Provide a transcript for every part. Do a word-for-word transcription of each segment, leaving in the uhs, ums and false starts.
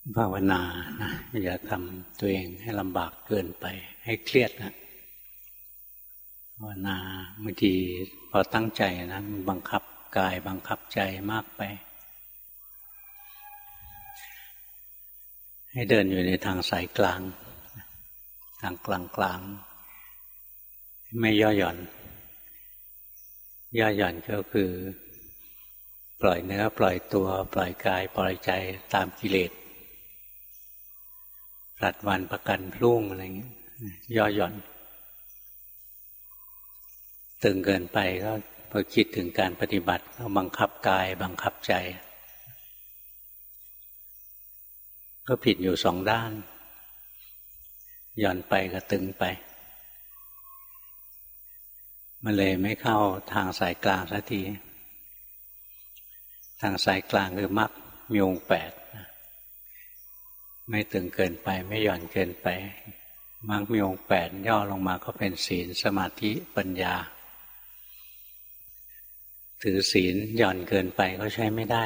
ภาวนานะอย่าทำตัวเองให้ลำบากเกินไปให้เครียดนะภาวนาบางทีพอตั้งใจนะมันบังคับกายบังคับใจมากไปให้เดินอยู่ในทางสายกลางทางกลางกลางไม่ย่อหย่อนย่อหย่อนก็คือปล่อยเนื้อปล่อยตัวปล่อยกายปล่อยใจตามกิเลสผลัดวันประกันพรุ่งอะไรอย่างเงี้ยย่อหย่อนตึงเกินไปก็พอคิดถึงการปฏิบัติก็บังคับกายบังคับใจก็ผิดอยู่สองด้านหย่อนไปก็ตึงไปมันเลยไม่เข้าทางสายกลางสักทีทางสายกลางคือมรรคมีองค์แปดไม่ตึงเกินไปไม่หย่อนเกินไปมรรคมีองค์แปดย่อลงมาก็เป็นศีลสมาธิปัญญาถือศีลหย่อนเกินไปก็ใช้ไม่ได้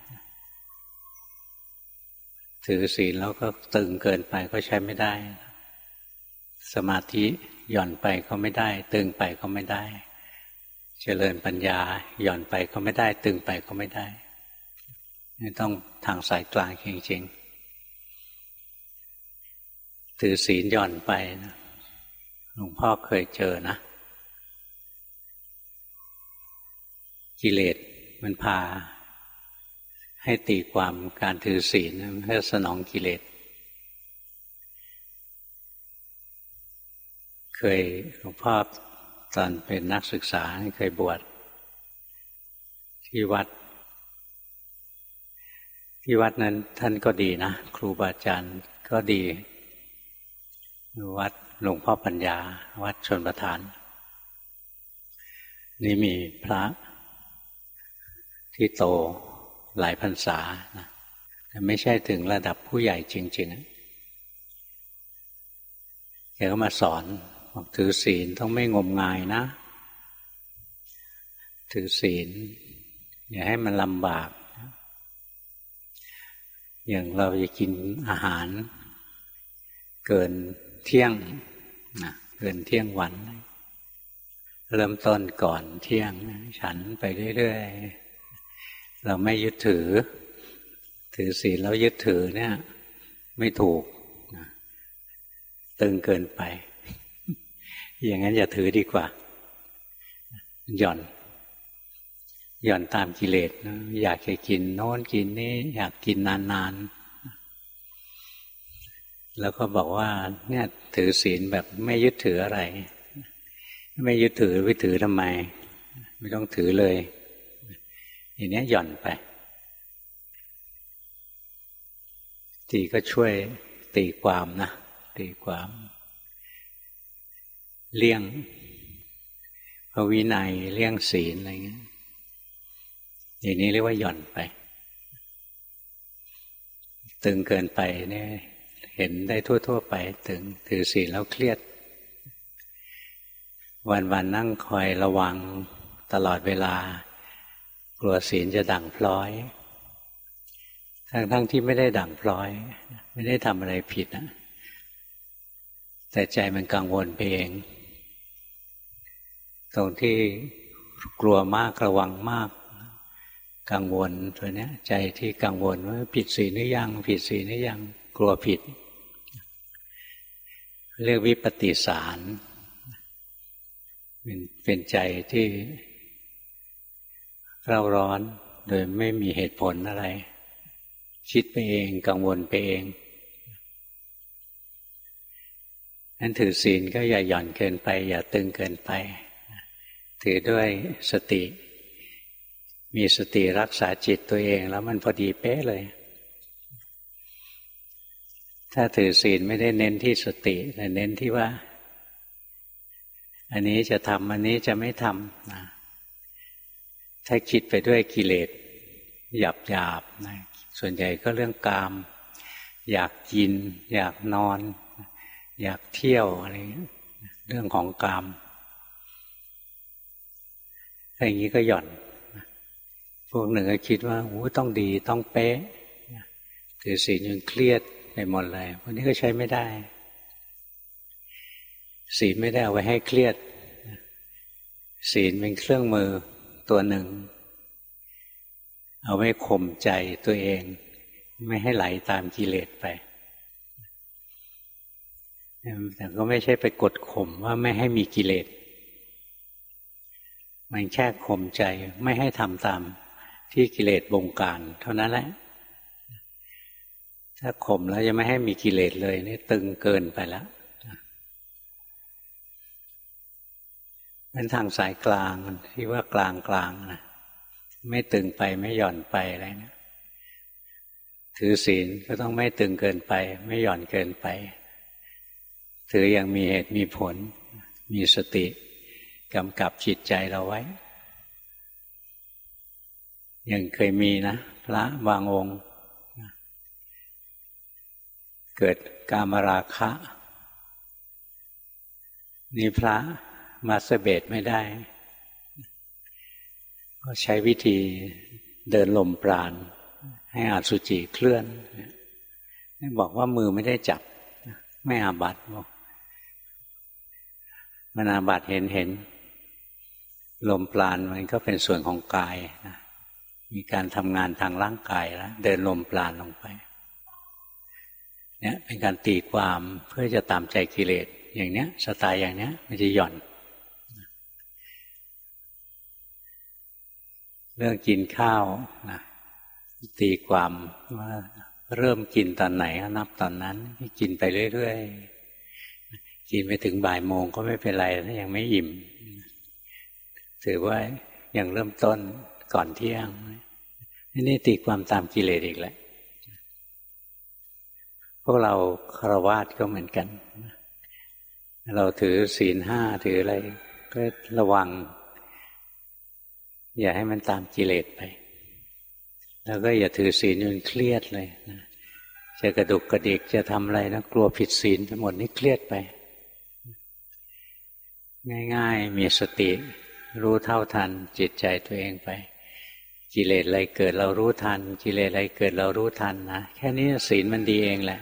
ถือศีลแล้วก็ตึงเกินไปก็ใช้ไม่ได้สมาธิหย่อนไปก็ไม่ได้ตึงไปก็ไม่ได้เจริญปัญญาหย่อนไปก็ไม่ได้ตึงไปก็ไม่ได้นี่ต้องทางสายกลางจริงๆถือศีลหย่อนไปนะหลวงพ่อเคยเจอนะกิเลสมันพาให้ตีความการถือศีลเพื่อสนองกิเลสเคยหลวงพ่อตอนเป็นนักศึกษาเคยบวชที่วัดที่วัดนั้นท่านก็ดีนะครูบาอาจารย์ก็ดีวัดหลวงพ่อปัญญาวัดชลประทานนี่มีพระที่โตหลายพรรษานะแต่ไม่ใช่ถึงระดับผู้ใหญ่จริงๆแกก็มาสอนบอกถือศีลต้องไม่งมงายนะถือศีลอย่าให้มันลำบากอย่างเราจะกินอาหารเกินเที่ยงนะเกินเที่ยงวันเริ่มต้นก่อนเที่ยงฉันไปเรื่อยๆเราไม่ยึดถือถือศีลแล้วยึดถือเนี่ยไม่ถูกนะตึงเกินไปอย่างนั้นอย่าถือดีกว่าหย่อนหย่อนตามกิเลสนะอยากจะกินโน้นกินนี้อยากกินนานๆแล้วก็บอกว่าเนี่ยถือศีลแบบไม่ยึดถืออะไรไม่ยึดถือไปถือทำไมไม่ต้องถือเลยอย่างนี้หย่อนไปทีก็ช่วยตีความนะตีความเลี่ยงพระวินัยเลี่ยงศีลอะไรเงี้ยอย่างนี้เรียกว่าหย่อนไปตึงเกินไปเนี่ยเห็นได้ทั่วๆไปตึงถือศีลแล้วเครียดวันๆนั่งคอยระวังตลอดเวลากลัวศีลจะด่างพร้อยทั้งๆที่ไม่ได้ด่างพร้อยไม่ได้ทำอะไรผิดนะแต่ใจมันกังวลไปเองตรงที่กลัวมากระวังมากกังวลตัวเนี้ยใจที่กังวลว่าผิดศีลหรือยังผิดศีลหรือยังกลัวผิดเรียกวิปฏิสารเป็นเป็นใจที่เร่าร้อนโดยไม่มีเหตุผลอะไรคิดไปเองกังวลไปเองนั้นถือศีลก็อย่าหย่อนเกินไปอย่าตึงเกินไปถือด้วยสติมีสติรักษาจิตตัวเองแล้วมันพอดีเป๊ะเลยถ้าถือศีลไม่ได้เน้นที่สติแต่เน้นที่ว่าอันนี้จะทำอันนี้จะไม่ทำนะถ้าคิดไปด้วยกิเลสหยาบหยาบนะส่วนใหญ่ก็เรื่องกามอยากกินอยากนอนอยากเที่ยวอะไรเรื่องของกามถ้าอย่างนี้ก็หย่อนพวกหนึ่งก็คิดว่าโอ้ต้องดีต้องเป๊ะถือศีลจนเครียดไปหมดเลยพวกนี้ก็ใช้ไม่ได้ศีลไม่ได้เอาไว้ให้เครียดศีลเป็นเครื่องมือตัวหนึ่งเอาไว้ข่มใจตัวเองไม่ให้ไหลตามกิเลสไปแต่ก็ไม่ใช่ไปกดข่มว่าไม่ให้มีกิเลสมันแค่ข่มใจไม่ให้ทำตามที่กิเลสบงการเท่านั้นแหละถ้าข่มแล้วจะไม่ให้มีกิเลสเลยนี่ตึงเกินไปแล้วเป็นทางสายกลางที่ว่ากลางกลางนะไม่ตึงไปไม่หย่อนไปอะไรนะถือศีลก็ต้องไม่ตึงเกินไปไม่หย่อนเกินไปถืออย่างมีเหตุมีผลมีสติกำกับจิตใจเราไว้ยังเคยมีนะพระบางองค์เกิดกามราคะนี่พระมาสเบดไม่ได้ก็ใช้วิธีเดินลมปราณให้อสุจิเคลื่อนบอกว่ามือไม่ได้จับไม่อาบัติบอกมันอาบัติเห็นเห็นลมปราณมันก็เป็นส่วนของกายนะมีการทำงานทางร่างกายแล้วเดินลมปราณลงไปเนี่ยเป็นการตีความเพื่อจะตามใจกิเลสอย่างเนี้ยสไตล์อย่างเนี้ยมันจะหย่อนเรื่องกินข้าวนะตีความว่าเริ่มกินตอนไหนก็นับตอนนั้นกินไปเรื่อยๆกินไปถึงบ่ายโมงก็ไม่เป็นไรถ้ายังไม่อิ่มถือว่ายังเริ่มต้นก่อนเที่ยงนี่ตีความตามกิเลสอีกแล้วพวกเราฆราวาสก็เหมือนกันเราถือศีลห้าถืออะไรก็ระวังอย่าให้มันตามกิเลสไปแล้วก็อย่าถือศีลจนเครียดเลยนะจะกระดุกกระดิกจะทำอะไรนะกลัวผิดศีลทั้งหมดนี่เครียดไปง่ายๆมีสติรู้เท่าทันจิตใจตัวเองไปกิเลสอะไรเกิดเรารู้ทันกิเลสอะไรเกิดเรารู้ทันนะแค่นี้ศีลมันดีเองแหละ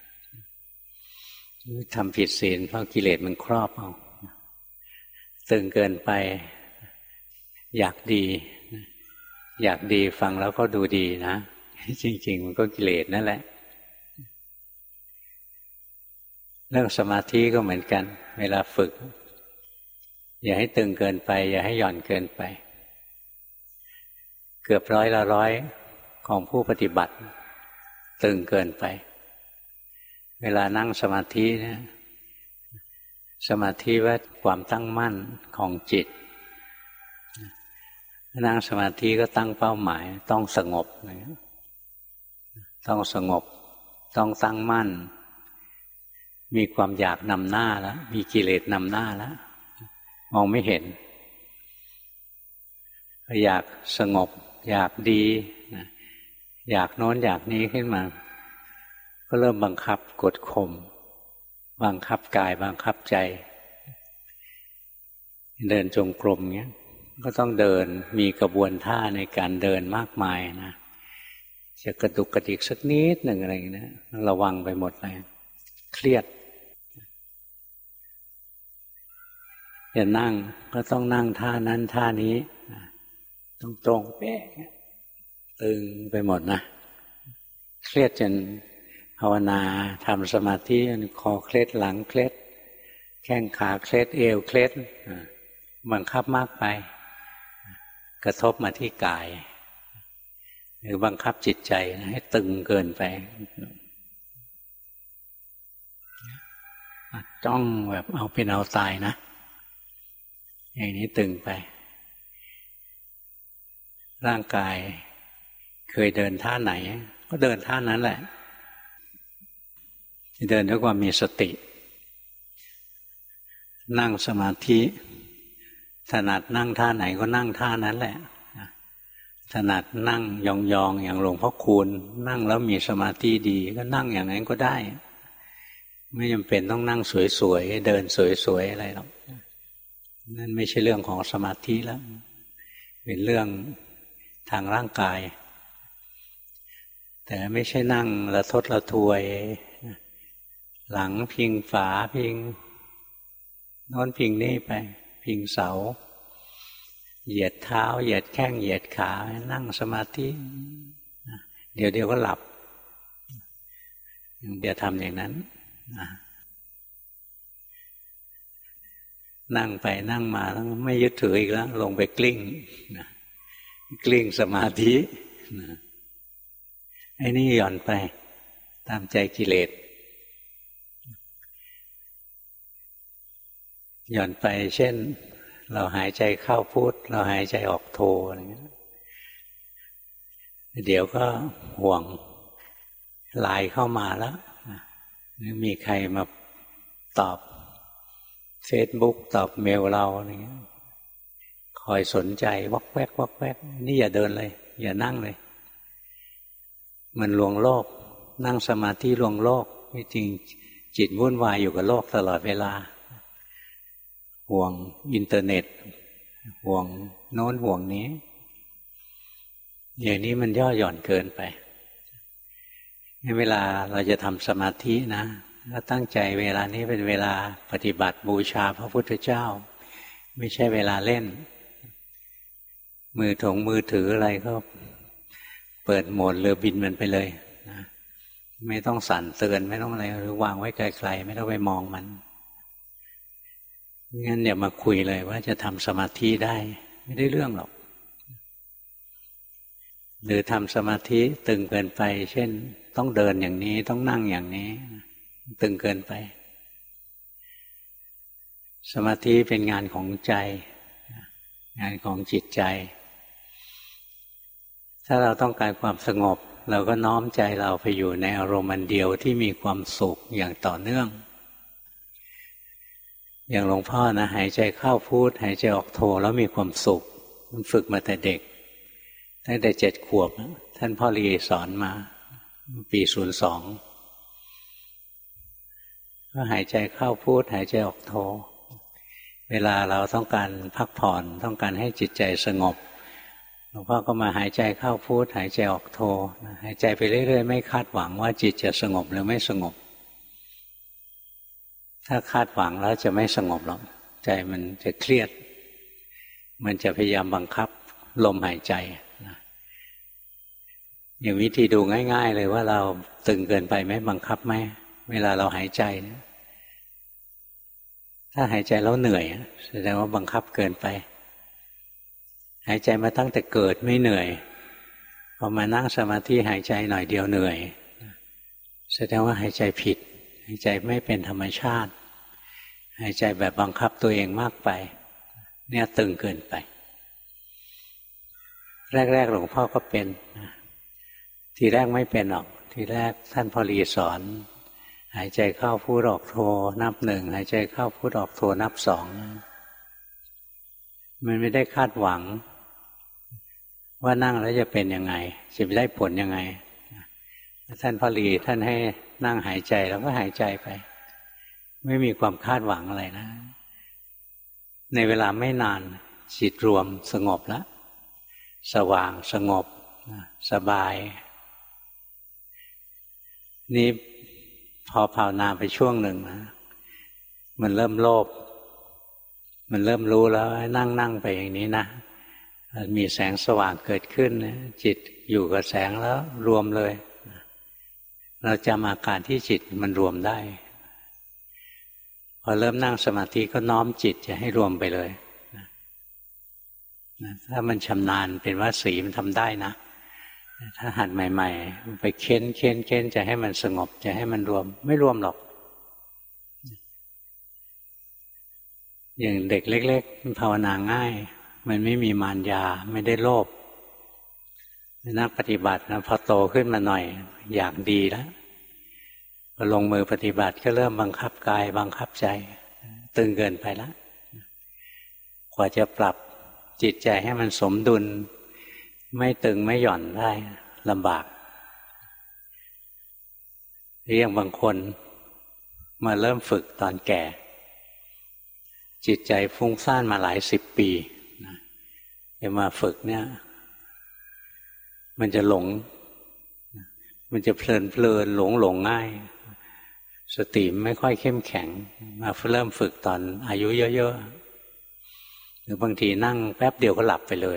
ทำผิดศีลเพราะกิเลสมันครอบเอาตึงเกินไปอยากดีอยากดีฟังแล้วก็ดูดีนะจริงๆมันก็กิเลสนั่นแหละเรื่องสมาธิก็เหมือนกันเวลาฝึกอย่าให้ตึงเกินไปอย่าให้หย่อนเกินไปเกือบร้อยละร้อยของผู้ปฏิบัติตึงเกินไปเวลานั่งสมาธิเนี่ยสมาธิว่าความตั้งมั่นของจิตนั่งสมาธิก็ตั้งเป้าหมายต้องสงบต้องสงบต้องตั้งมั่นมีความอยากนำหน้าแล้วมีกิเลสนำหน้าแล้วมองไม่เห็นอยากสงบอยากดีอยากโน้นอยากนี้ขึ้นมาก็เริ่มบังคับกดข่มบังคับกายบังคับใจเดินจงกรมเงี้ยก็ต้องเดินมีกระบวนท่าในการเดินมากมายนะจะกระดุกกระดิกสักนิดหนึ่งอะไรอย่างนี้ระวังไปหมดเลยเครียดจะนั่งก็ต้องนั่งท่านั้นท่านี้ต้องตรงเป๊ะตึงไปหมดนะเครียดจนภาวนาทำสมาธิคอเคล็ดหลังเคล็ดแข้งขาเคล็ดเอวเคล็ดบังคับมากไปกระทบมาที่กายหรือบังคับจิตใจให้ตึงเกินไปจ้องแบบเอาเป็นเอาตายนะอย่างนี้ตึงไปร่างกายเคยเดินท่าไหนก็เดินท่านั้นแหละเดินด้วยความมีสตินั่งสมาธิถนัดนั่งท่าไหนก็นั่งท่านั้นแหละถนัดนั่งยองๆอย่างหลวงพ่อคูณนั่งแล้วมีสมาธิดีก็นั่งอย่างนั้นก็ได้ไม่จำเป็นต้องนั่งสวยๆเดินสวยๆอะไรหรอกนั่นไม่ใช่เรื่องของสมาธิแล้วเป็นเรื่องทางร่างกายแต่ไม่ใช่นั่งละทดละทวยหลังพิงฝาพิงโน้นพิงนี่ไปพิงเสาเหยียดเท้าเหยียดแข้งเหยียดขานั่งสมาธิเดี๋ยวเดียวก็หลับอย่าทำอย่างนั้นนั่งไปนั่งมาแล้วไม่ยึดถืออีกแล้วลงไปกลิ้งกลิ้งสมาธิไอ้นี่หย่อนไปตามใจกิเลสหย่อนไปเช่นเราหายใจเข้าพุทเราหายใจออกโทอะไรเงี้ยเดี๋ยวก็ห่วงไลน์เข้ามาแล้วมีใครมาตอบเฟซบุ๊กตอบเมลเราอะไรเงี้ยคอยสนใจวักแวกวักแวกนี่อย่าเดินเลยอย่านั่งเลยมันลวงโลกนั่งสมาธิลวงโลกไม่จริงจิตวุ่นวายอยู่กับโลกตลอดเวลาห่วงอินเทอร์เน็ตห่วงโน้นห่วงนี้อย่างนี้มันย่อหย่อนเกินไปเวลาเราจะทำสมาธินะก็ตั้งใจเวลานี้เป็นเวลาปฏิบัติบูชาพระพุทธเจ้าไม่ใช่เวลาเล่นมือถงมือถืออะไรก็เปิดโหมดเรือบินมันไปเลยนะไม่ต้องสั่นเตือนไม่ต้องอะไรหรือวางไว้ไกลๆไม่ต้องไปมองมันงั้นอย่ามาคุยเลยว่าจะทำสมาธิได้ไม่ได้เรื่องหรอกหรือทำสมาธิตึงเกินไปเช่นต้องเดินอย่างนี้ต้องนั่งอย่างนี้ตึงเกินไปสมาธิเป็นงานของใจงานของจิตใจถ้าเราต้องการความสงบเราก็น้อมใจเราไปอยู่ในอารมณ์อันเดียวที่มีความสุขอย่างต่อเนื่องอย่างหลวงพ่อนะหายใจเข้าพุทหายใจออกโทแล้วมีความสุขมันฝึกมาแต่เด็กตั้งแต่เจ็ดขวบท่านพ่อรีสอนมาปีศูนย์สองก็หายใจเข้าพุทหายใจออกโทเวลาเราต้องการพักผ่อนต้องการให้จิตใจสงบหลวงพ่อก็มาหายใจเข้าพุทหายใจออกโทหายใจไปเรื่อยๆไม่คาดหวังว่าจิตจะสงบหรือไม่สงบถ้าคาดหวังแล้วจะไม่สงบหรอกใจมันจะเครียดมันจะพยายามบังคับลมหายใจนะอย่างวิธีดูง่ายๆเลยว่าเราตึงเกินไปไหมบังคับไหมเวลาเราหายใจนะถ้าหายใจแล้วเหนื่อยแสดงว่าบังคับเกินไปหายใจมาตั้งแต่เกิดไม่เหนื่อยพอมานั่งสมาธิหายใจหน่อยเดียวเหนื่อยแสดงว่าหายใจผิดหายใจไม่เป็นธรรมชาติหายใจแบบบังคับตัวเองมากไปเนี่ยตึงเกินไปแรกๆหลวงพ่อก็เป็นทีแรกไม่เป็นหรอกทีแรกท่านพอรีสอนหายใจเข้าพุทออกโทนับหนึ่งหายใจเข้าพุทออกโทนับสองมันไม่ได้คาดหวังว่านั่งแล้วจะเป็นยังไงจะได้ผลยังไงท่านพอรีท่านให้นั่งหายใจแล้วก็หายใจไปไม่มีความคาดหวังอะไรนะในเวลาไม่นานจิตรวมสงบแล้วสว่างสงบสบายนี่พอภาวนาไปช่วงหนึ่งนะมันเริ่มโลภมันเริ่มรู้แล้วนั่งนั่งไปอย่างนี้นะมีแสงสว่างเกิดขึ้นจิตอยู่กับแสงแล้วรวมเลยเราจำอาการที่จิตมันรวมได้พอเริ่มนั่งสมาธิก็น้อมจิตจะให้รวมไปเลยถ้ามันชำนาญเป็นวสีมันทำได้นะถ้าหัดใหม่ๆไปเค้นเค้นเค้นจะให้มันสงบจะให้มันรวมไม่รวมหรอกอย่างเด็กเล็กๆภาวนาง่ายมันไม่มีมารยาไม่ได้โลภนักปฏิบัตินะพอโตขึ้นมาหน่อยอยากดีแล้วพอลงมือปฏิบัติก็เริ่มบังคับกายบังคับใจตึงเกินไปแล้วกว่าจะปรับจิตใจให้มันสมดุลไม่ตึงไม่หย่อนได้ลำบากเรื่องบางคนมาเริ่มฝึกตอนแก่จิตใจฟุ้งซ่านมาหลายสิบปีจะมาฝึกเนี่ยมันจะหลงมันจะเพลินเพลินหลงหลงง่ายสติไม่ค่อยเข้มแข็งมาเริ่มฝึกตอนอายุเยอะๆหรือบางทีนั่งแป๊บเดียวก็หลับไปเลย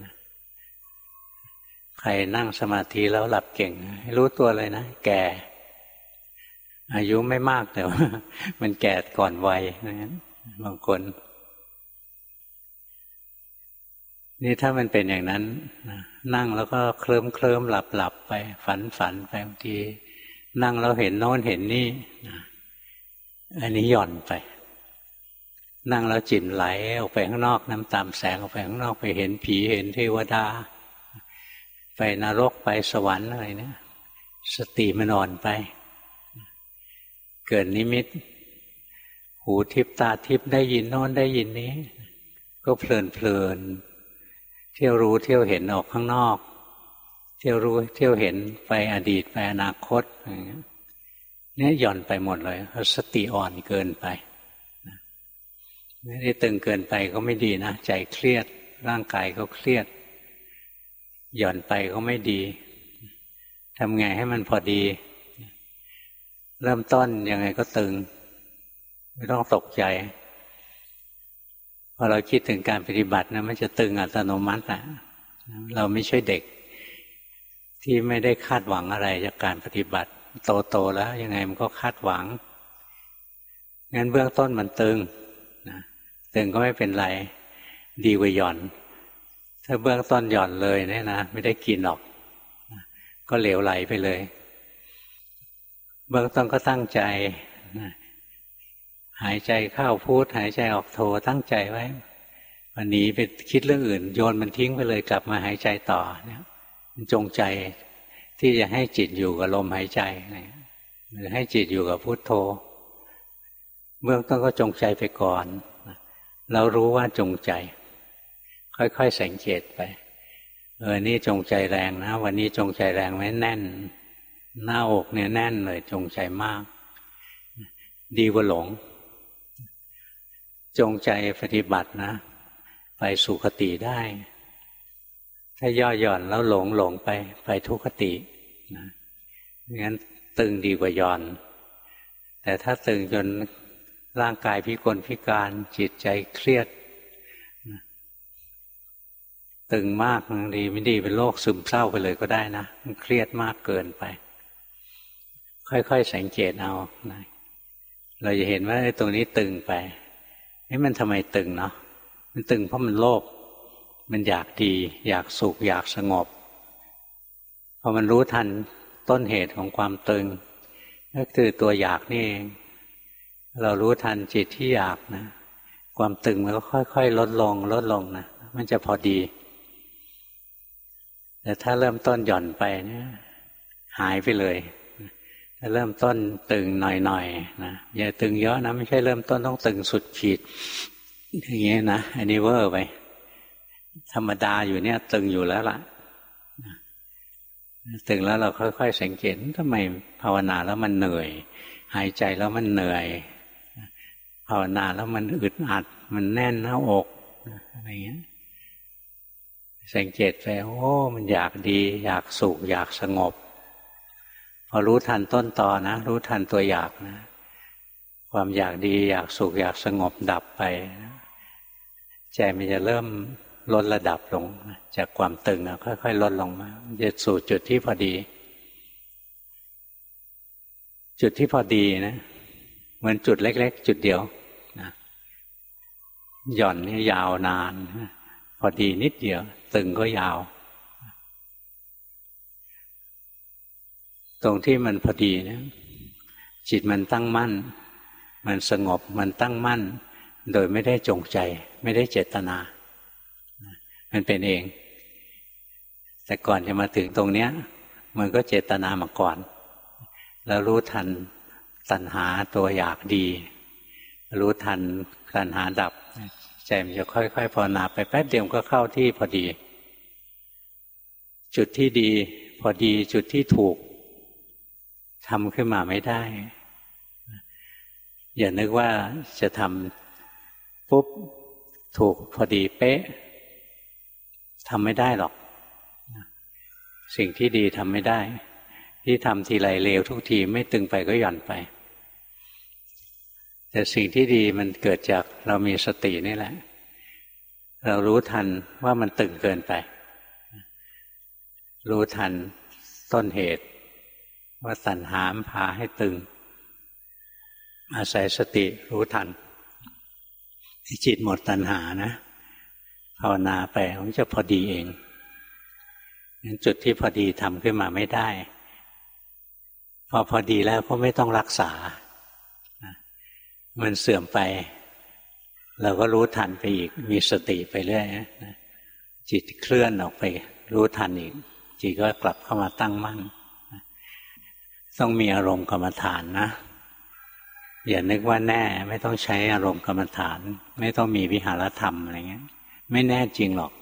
ใครนั่งสมาธิแล้วหลับเก่งให้รู้ตัวเลยนะแก่อายุไม่มากแต่ว่ามันแก่ก่อนวัยนะบางคนนี่ถ้ามันเป็นอย่างนั้นนั่งแล้วก็เคลิ้มเคลิ้มหลับหลับไปฝันฝันไปบางทีนั่งแล้วเห็นโน้นเห็นนี่อันนี้หย่อนไปนั่งแล้วจิตไหลออกไปข้างนอกน้ำตามแสงออกไปข้างนอกไปเห็นผีเห็นเทวดาไปนรกไปสวรรค์อะไรเนี่ยสติมันอ่อนไปเกิดนิมิตหูทิพตาทิพได้ยินโน้นได้ยินนี้ก็เพลินเพลินเที่ยวรู้เที่ยวเห็นออกข้างนอกเที่ยวรู้เที่ยวเห็นไปอดีตไปอนาคตอย่างเงี้ยเนี่ยหย่อนไปหมดเลยเพราะสติอ่อนเกินไปนี่ตึงเกินไปก็ไม่ดีนะใจเครียดร่างกายก็เครียดหย่อนไปก็ไม่ดีทำไงให้มันพอดีเริ่มต้นยังไงก็ตึงไม่ต้องตกใจพอเราคิดถึงการปฏิบัตินะมันจะตึงอัตโนมัตินะเราไม่ใช่เด็กที่ไม่ได้คาดหวังอะไรจากการปฏิบัติโตๆแล้วยังไงมันก็คาดหวังงั้นเบื้องต้นมันตึงนะตึงก็ไม่เป็นไรดีกว่าหย่อนถ้าเบื้องต้นหย่อนเลยเนี่ยนะไม่ได้กินหรอกก็เหลวไหลไปเลยเบื้องต้นก็ตั้งใจนะหายใจเข้าพุทหายใจออกโทตั้งใจไว้วันนี้ไปคิดเรื่องอื่นโยนมันทิ้งไปเลยกลับมาหายใจต่อเนี่ยจงใจที่จะให้จิตอยู่กับลมหายใจหรือให้จิตอยู่กับพุทโธเบื้องต้นก็จงใจไปก่อนเรารู้ว่าจงใจค่อยๆสังเกตไปเออนี่จงใจแรงนะวันนี้จงใจแรงไหมแน่นหน้าอกเนี่ยแน่นเลยจงใจมากดีกว่าหลงจงใจปฏิบัตินะไปสุคติได้ถ้าย่อหย่อนแล้วหลงหลงไปไปทุคตินะงั้นตึงดีกว่าหย่อนแต่ถ้าตึงจนร่างกายพิกลพิการจิตใจเครียดนะตึงมากบางทีไม่ดีเป็นโรคซึมเศร้าไปเลยก็ได้นะมันเครียดมากเกินไปค่อยๆสังเกตเอานะเราจะเห็นว่าไอ้ตรงนี้ตึงไปไอ้มันทำไมตึงเนาะมันตึงเพราะมันโลภมันอยากดีอยากสุขอยากสงบพอมันรู้ทันต้นเหตุของความตึงก็คือตัวอยากนี่เองเรารู้ทันจิตที่อยากนะความตึงมันก็ค่อยๆลดลงลดลงนะมันจะพอดีแต่ถ้าเริ่มต้นหย่อนไปเนี่ยหายไปเลยถ้าเริ่มต้นตึงหน่อยๆนะอย่าตึงเยอะนะไม่ใช่เริ่มต้นต้องตึงสุดขีดอย่างเงี้ยนะอันนี้เวอร์ไปธรรมดาอยู่เนี่ยตึงอยู่แล้วล่ะตึงแล้วเราค่อยๆสังเกตทำไมภาวนาแล้วมันเหนื่อยหายใจแล้วมันเหนื่อยภาวนาแล้วมันอึดอัดมันแน่นหน้าอกอะไรเงี้ยสังเกตไปโอ้มันอยากดีอยากสุขอยากสงบพอรู้ทันต้นตอนะรู้ทันตัวอยากนะความอยากดีอยากสุขอยากสงบดับไปใจมันจะเริ่มลดระดับลงจากความตึงนะค่อยๆลดลงมาจะสู่จุดที่พอดีจุดที่พอดีนะเหมือนจุดเล็กๆจุดเดียวนะหย่อนนี่ยาวนานพอดีนิดเดียวตึงก็ยาวตรงที่มันพอดีเนี่ยจิตมันตั้งมั่นมันสงบมันตั้งมั่นโดยไม่ได้จงใจไม่ได้เจตนามันเป็นเองแต่ก่อนจะมาถึงตรงเนี้ยมันก็เจตนามาก่อนแล้วรู้ทันตัณหาตัวอยากดีรู้ทันตัณหาดับใจมันจะค่อยๆภาวนาไปแป๊บเดียวก็เข้าที่พอดีจุดที่ดีพอดีจุดที่ถูกทำขึ้นมาไม่ได้อย่านึกว่าจะทำปุ๊บถูกพอดีเป๊ะทำไม่ได้หรอกสิ่งที่ดีทำไม่ได้ที่ทำทีไรเลวทุกทีไม่ตึงไปก็หย่อนไปแต่สิ่งที่ดีมันเกิดจากเรามีสตินี่แหละเรารู้ทันว่ามันตึงเกินไปรู้ทันต้นเหตุว่าตัณหาพาให้ตึงอาศัยสติรู้ทันจิตหมดตัณหานะภาวนาไปมันจะพอดีเองจุดที่พอดีทำขึ้นมาไม่ได้พอพอดีแล้วก็ไม่ต้องรักษามันเสื่อมไปเราก็รู้ทันไปอีกมีสติไปเรื่อยจิตเคลื่อนออกไปรู้ทันอีกจิตก็กลับเข้ามาตั้งมั่นต้องมีอารมณ์กรรมฐานนะอย่านึกว่าแน่ไม่ต้องใช้อารมณ์กรรมฐานไม่ต้องมีวิหารธรรมอะไรเงี้ยไม่แน่จริงหรอก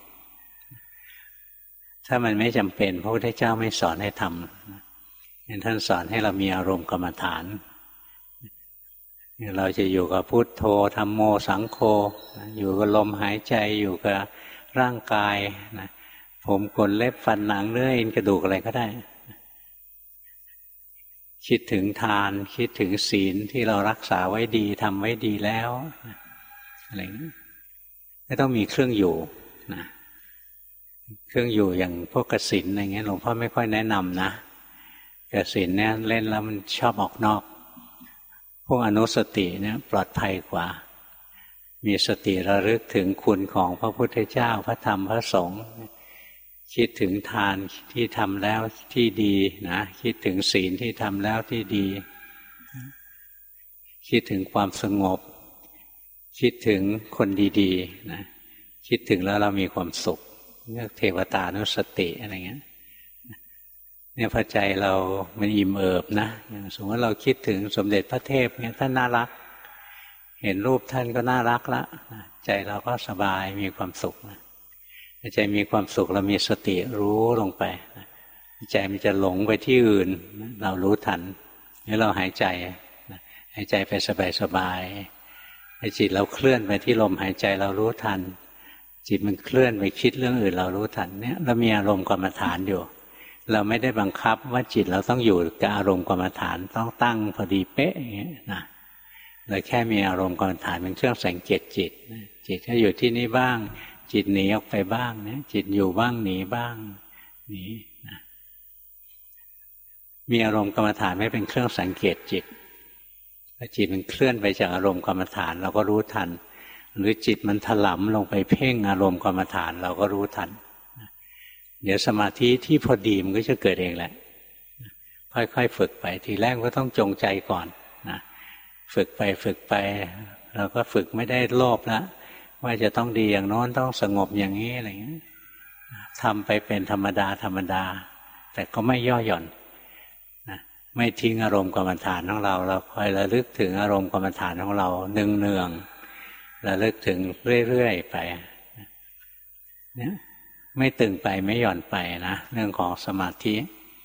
ถ้ามันไม่จำเป็นพระพุทธเจ้าไม่สอนให้ทำท่านสอนให้เรามีอารมณ์กรรมฐานเราจะอยู่กับพุทโธธัมโมสังโฆอยู่กับลมหายใจอยู่กับร่างกายนะผมขนเล็บฟันหนังเนื้อเอ็นกระดูกอะไรก็ได้คิดถึงทานคิดถึงศีลที่เรารักษาไว้ดีทำไว้ดีแล้วอะไรนี้ไม่ต้องมีเครื่องอยู่นะเครื่องอยู่อย่างพวกกสิณอะไรเงี้ยหลวงพ่อไม่ค่อยแนะนำนะกสิณเนี่ยเล่นแล้วมันชอบออกนอกพวกอนุสติเนี่ยปลอดภัยกว่ามีสติระลึกถึงคุณของพระพุทธเจ้าพระธรรมพระสงฆ์คิดถึงทานที่ทำแล้วที่ดีนะคิดถึงศีลที่ทำแล้วที่ดีคิดถึงความสงบคิดถึงคนดีๆนะคิดถึงแล้วเรามีความสุขเรียกเทวตานุสติอะไรเงี้ยเนี่ยพอใจเรามันอิ่มเอิบนะอย่างสมมติเราคิดถึงสมเด็จพระเทพเนี่ยท่านน่ารักเห็นรูปท่านก็น่ารักละใจเราก็สบายมีความสุขนะใจมีความสุขเรามีสติรู้ลงไปใจมันจะหลงไปที่อื่นเรารู้ทันนี่เราหายใจหายใจไปสบายๆจิตเราเคลื่อนไปที่ลมหายใจเรารู้ทันจิตมันเคลื่อนไปคิดเรื่องอื่นเรารู้ทันเนี่ยเรามีอารมณ์กรรมฐานอยู่เราไม่ได้บังคับว่าจิตเราต้องอยู่กับอารมณ์กรรมฐานต้องตั้งพอดีเป๊ะอย่างเงี้ยนะเราแค่มีอารมณ์กรรมฐานเป็นเครื่องสังเกตจิตจิตก็อยู่ที่นี่บ้างจิตหนีออกไปบ้างนะจิตอยู่บ้างหนีบ้างหนีนะมีอารมณ์กรรมฐานไม่เป็นเครื่องสังเกตจิตพอจิตมันเคลื่อนไปจากอารมณ์กรรมฐานเราก็รู้ทันหรือจิตมันถลำลงไปเพ่งอารมณ์กรรมฐานเราก็รู้ทันเดี๋ยวสมาธิที่พอดีมันก็จะเกิดเองแหละค่อยๆฝึกไปทีแรกก็ต้องจงใจก่อนนะฝึกไปฝึกไปเราก็ฝึกไม่ได้โลภแล้วว่าจะต้องดีอย่างโน้นต้องสงบอย่างนี้อะไรเงี้ยทำไปเป็นธรรมดาธรรมดาแต่ก็ไม่ย่อหย่อนนะไม่ทิ้งอารมณ์กรรมฐานของเราเราคอยระลึกถึงอารมณ์กรรมฐานของเราเนืองๆระลึกถึงเรื่อยๆไปเนี่ยไม่ตึงไปไม่หย่อนไปนะเรื่องของสมาธิ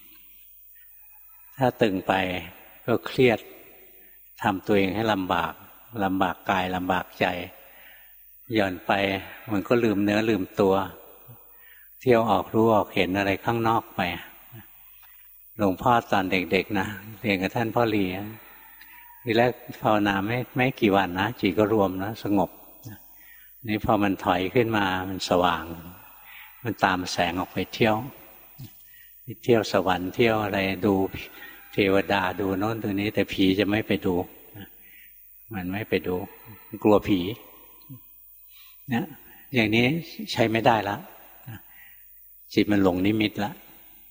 ถ้าตึงไปก็เครียดทำตัวเองให้ลำบากลำบากกายลำบากใจหย่อนไปมันก็ลืมเนื้อลืมตัวเที่ยวออกรู้ออกเห็นอะไรข้างนอกไปหลวงพ่อตอนเด็กๆนะเรียนกับท่านพ่อหลีทีแรกภาวนาไม่ไม่กี่วันนะจิตก็รวมนะสงบนี่พอมันถอยขึ้นมามันสว่างมันตามแสงออกไปเที่ยวเที่ยวสวรรค์เที่ยวอะไรดูเทวดาดูโน้นดูนี้แต่ผีจะไม่ไปดูมันไม่ไปดูกลัวผีเนี่ยอย่างนี้ใช้ไม่ได้แล้วจิตมันหลงนิมิตแล้ว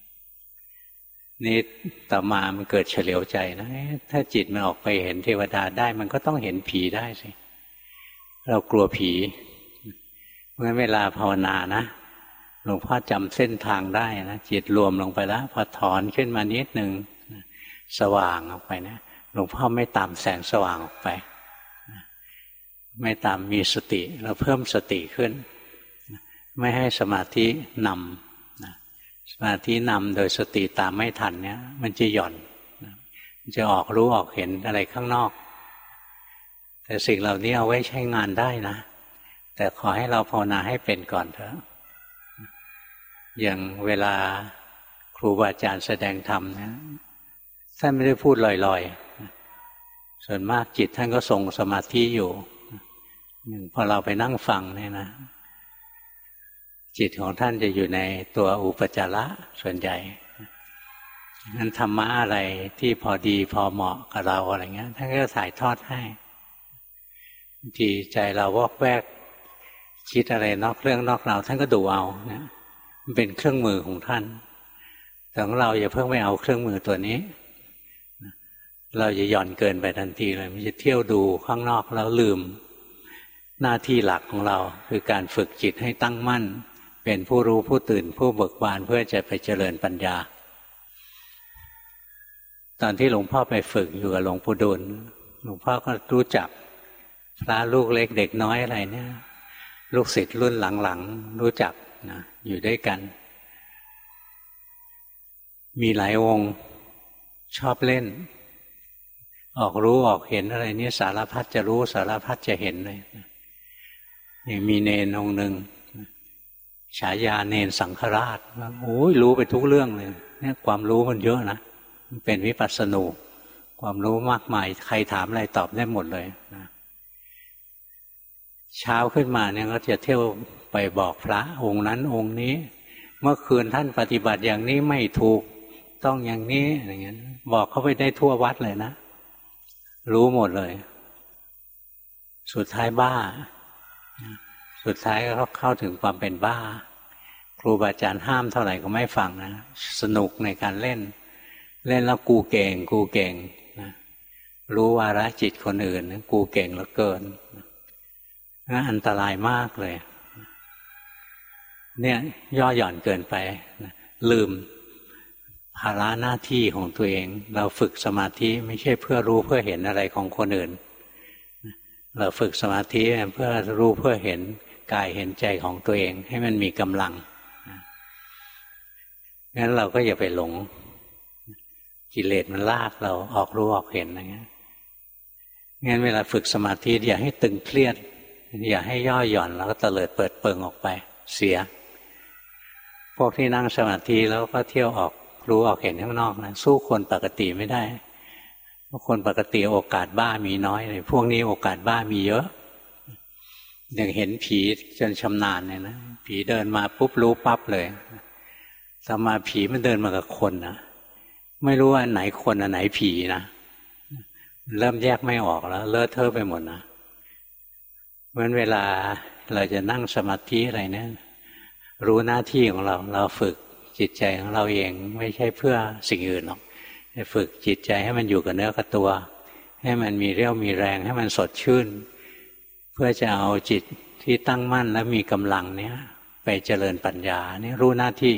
นี่ต่อมามันเกิดเฉลียวใจนะถ้าจิตมันออกไปเห็นเทวดาได้มันก็ต้องเห็นผีได้สิเรากลัวผีเพราะงั้นเวลาภาวนานะหลวงพ่อจำเส้นทางได้นะจิตรวมลงไปแล้วพอถอนขึ้นมานิดหนึ่งสว่างออกไปนะหลวงพ่อไม่ตามแสงสว่างออกไปไม่ตามมีสติเราเพิ่มสติขึ้นไม่ให้สมาธินำสมาธินำโดยสติตามไม่ทันเนี่ยมันจะหย่อนมันจะออกรู้ออกเห็นอะไรข้างนอกแต่สิ่งเหล่านี้เอาไว้ใช้งานได้นะแต่ขอให้เราภาวนาให้เป็นก่อนเถอะอย่างเวลาครูบาอาจารย์แสดงธรรมนะท่านไม่ได้พูดลอยๆส่วนมากจิตท่านก็ทรงสมาธิอยู่พอเราไปนั่งฟังเนี่ยนะจิตของท่านจะอยู่ในตัวอุปจาระส่วนใหญ่นั้นธรรมะอะไรที่พอดีพอเหมาะกับเราอะไรเงี้ยท่านก็ถ่ายทอดให้บางทีใจเราวอกแวกคิดอะไรนอกเรื่องนอกราวท่านก็ดูเอานะมันเป็นเครื่องมือของท่านแต่ของเราอย่าเพิ่งไม่เอาเครื่องมือตัวนี้เราจะหย่อนเกินไปทันทีเลยมันจะเที่ยวดูข้างนอกแล้วลืมหน้าที่หลักของเราคือการฝึกจิตให้ตั้งมั่นเป็นผู้รู้ผู้ตื่นผู้เบิกบานเพื่อจะไปเจริญปัญญาตอนที่หลวงพ่อไปฝึกอยู่กับหลวงปู่ดูลหลวงพ่อก็รู้จักพระลูกเล็กเด็กน้อยอะไรเนี่ยลูกศิษย์รุ่นหลังๆรู้จักนะอยู่ด้วยกันมีหลายองค์ชอบเล่นออกรู้ออกเห็นอะไรนี่สารพัดจะรู้สารพัดจะเห็นเลยนี่มีเนนองค์หนึ่งฉายาเนนสังฆราชว่าโอ้ยรู้ไปทุกเรื่องเลยเนี่ยความรู้มันเยอะนะมันเป็นวิปัสสนูความรู้มากมายใครถามอะไรตอบได้หมดเลยนะเช้าขึ้นมาเนี่ยก็จะเที่ยวไปบอกพระองค์นั้นองค์นี้เมื่อคืนท่านปฏิบัติอย่างนี้ไม่ถูกต้องอย่างนี้อย่างเงี้ยบอกเขาไปได้ทั่ววัดเลยนะรู้หมดเลยสุดท้ายบ้าสุดท้ายก็เข้าถึงความเป็นบ้าครูบาอาจารย์ห้ามเท่าไหร่ก็ไม่ฟังนะสนุกในการเล่นเล่นแล้วกูเก่งกูเก่งนะรู้วาระจิตคนอื่นกูเก่งเหลือเกินนะอันตรายมากเลยเนี่ยย่อหย่อนเกินไปนะลืมภาระหน้าที่ของตัวเองเราฝึกสมาธิไม่ใช่เพื่อรู้เพื่อเห็นอะไรของคนอื่นเราฝึกสมาธิเพื่อรู้เพื่อเห็นกายเห็นใจของตัวเองให้มันมีกำลังงั้นเราก็อย่าไปหลงกิเลสมันลากเราออกรู้ออกเห็นอย่างเงี้ยงั้นเวลาฝึกสมาธิอย่าให้ตึงเครียดอย่าให้ย่อหย่อนแล้วก็เตลิดเปิดเปิงออกไปเสียพวกที่นั่งสมาธิแล้วก็เที่ยวออกรู้ออกเห็นข้างนอกนะสู้คนปกติไม่ได้เพราะคนปกติโอกาสบ้ามีน้อยเลยพวกนี้โอกาสบ้ามีเยอะอย่างเห็นผีจนชำนาญเนี่ยนะผีเดินมาปุ๊บรู้ปั๊บเลยสมาผีมันเดินมากับคนนะไม่รู้ว่าอันไหนคนอันไหนผีนะเริ่มแยกไม่ออกแล้วเลอะเทอะไปหมดนะเพราะฉะนั้นเวลาเราจะนั่งสมาธิอะไรเนี่ยรู้หน้าที่ของเราเราฝึกจิตใจของเราเองไม่ใช่เพื่อสิ่งอื่นหรอกฝึกจิตใจให้มันอยู่กับเนื้อกับตัวให้มันมีเรี่ยวมีแรงให้มันสดชื่นเพื่อจะเอาจิตที่ตั้งมั่นและมีกำลังเนี้ยไปเจริญปัญญานี่รู้หน้าที่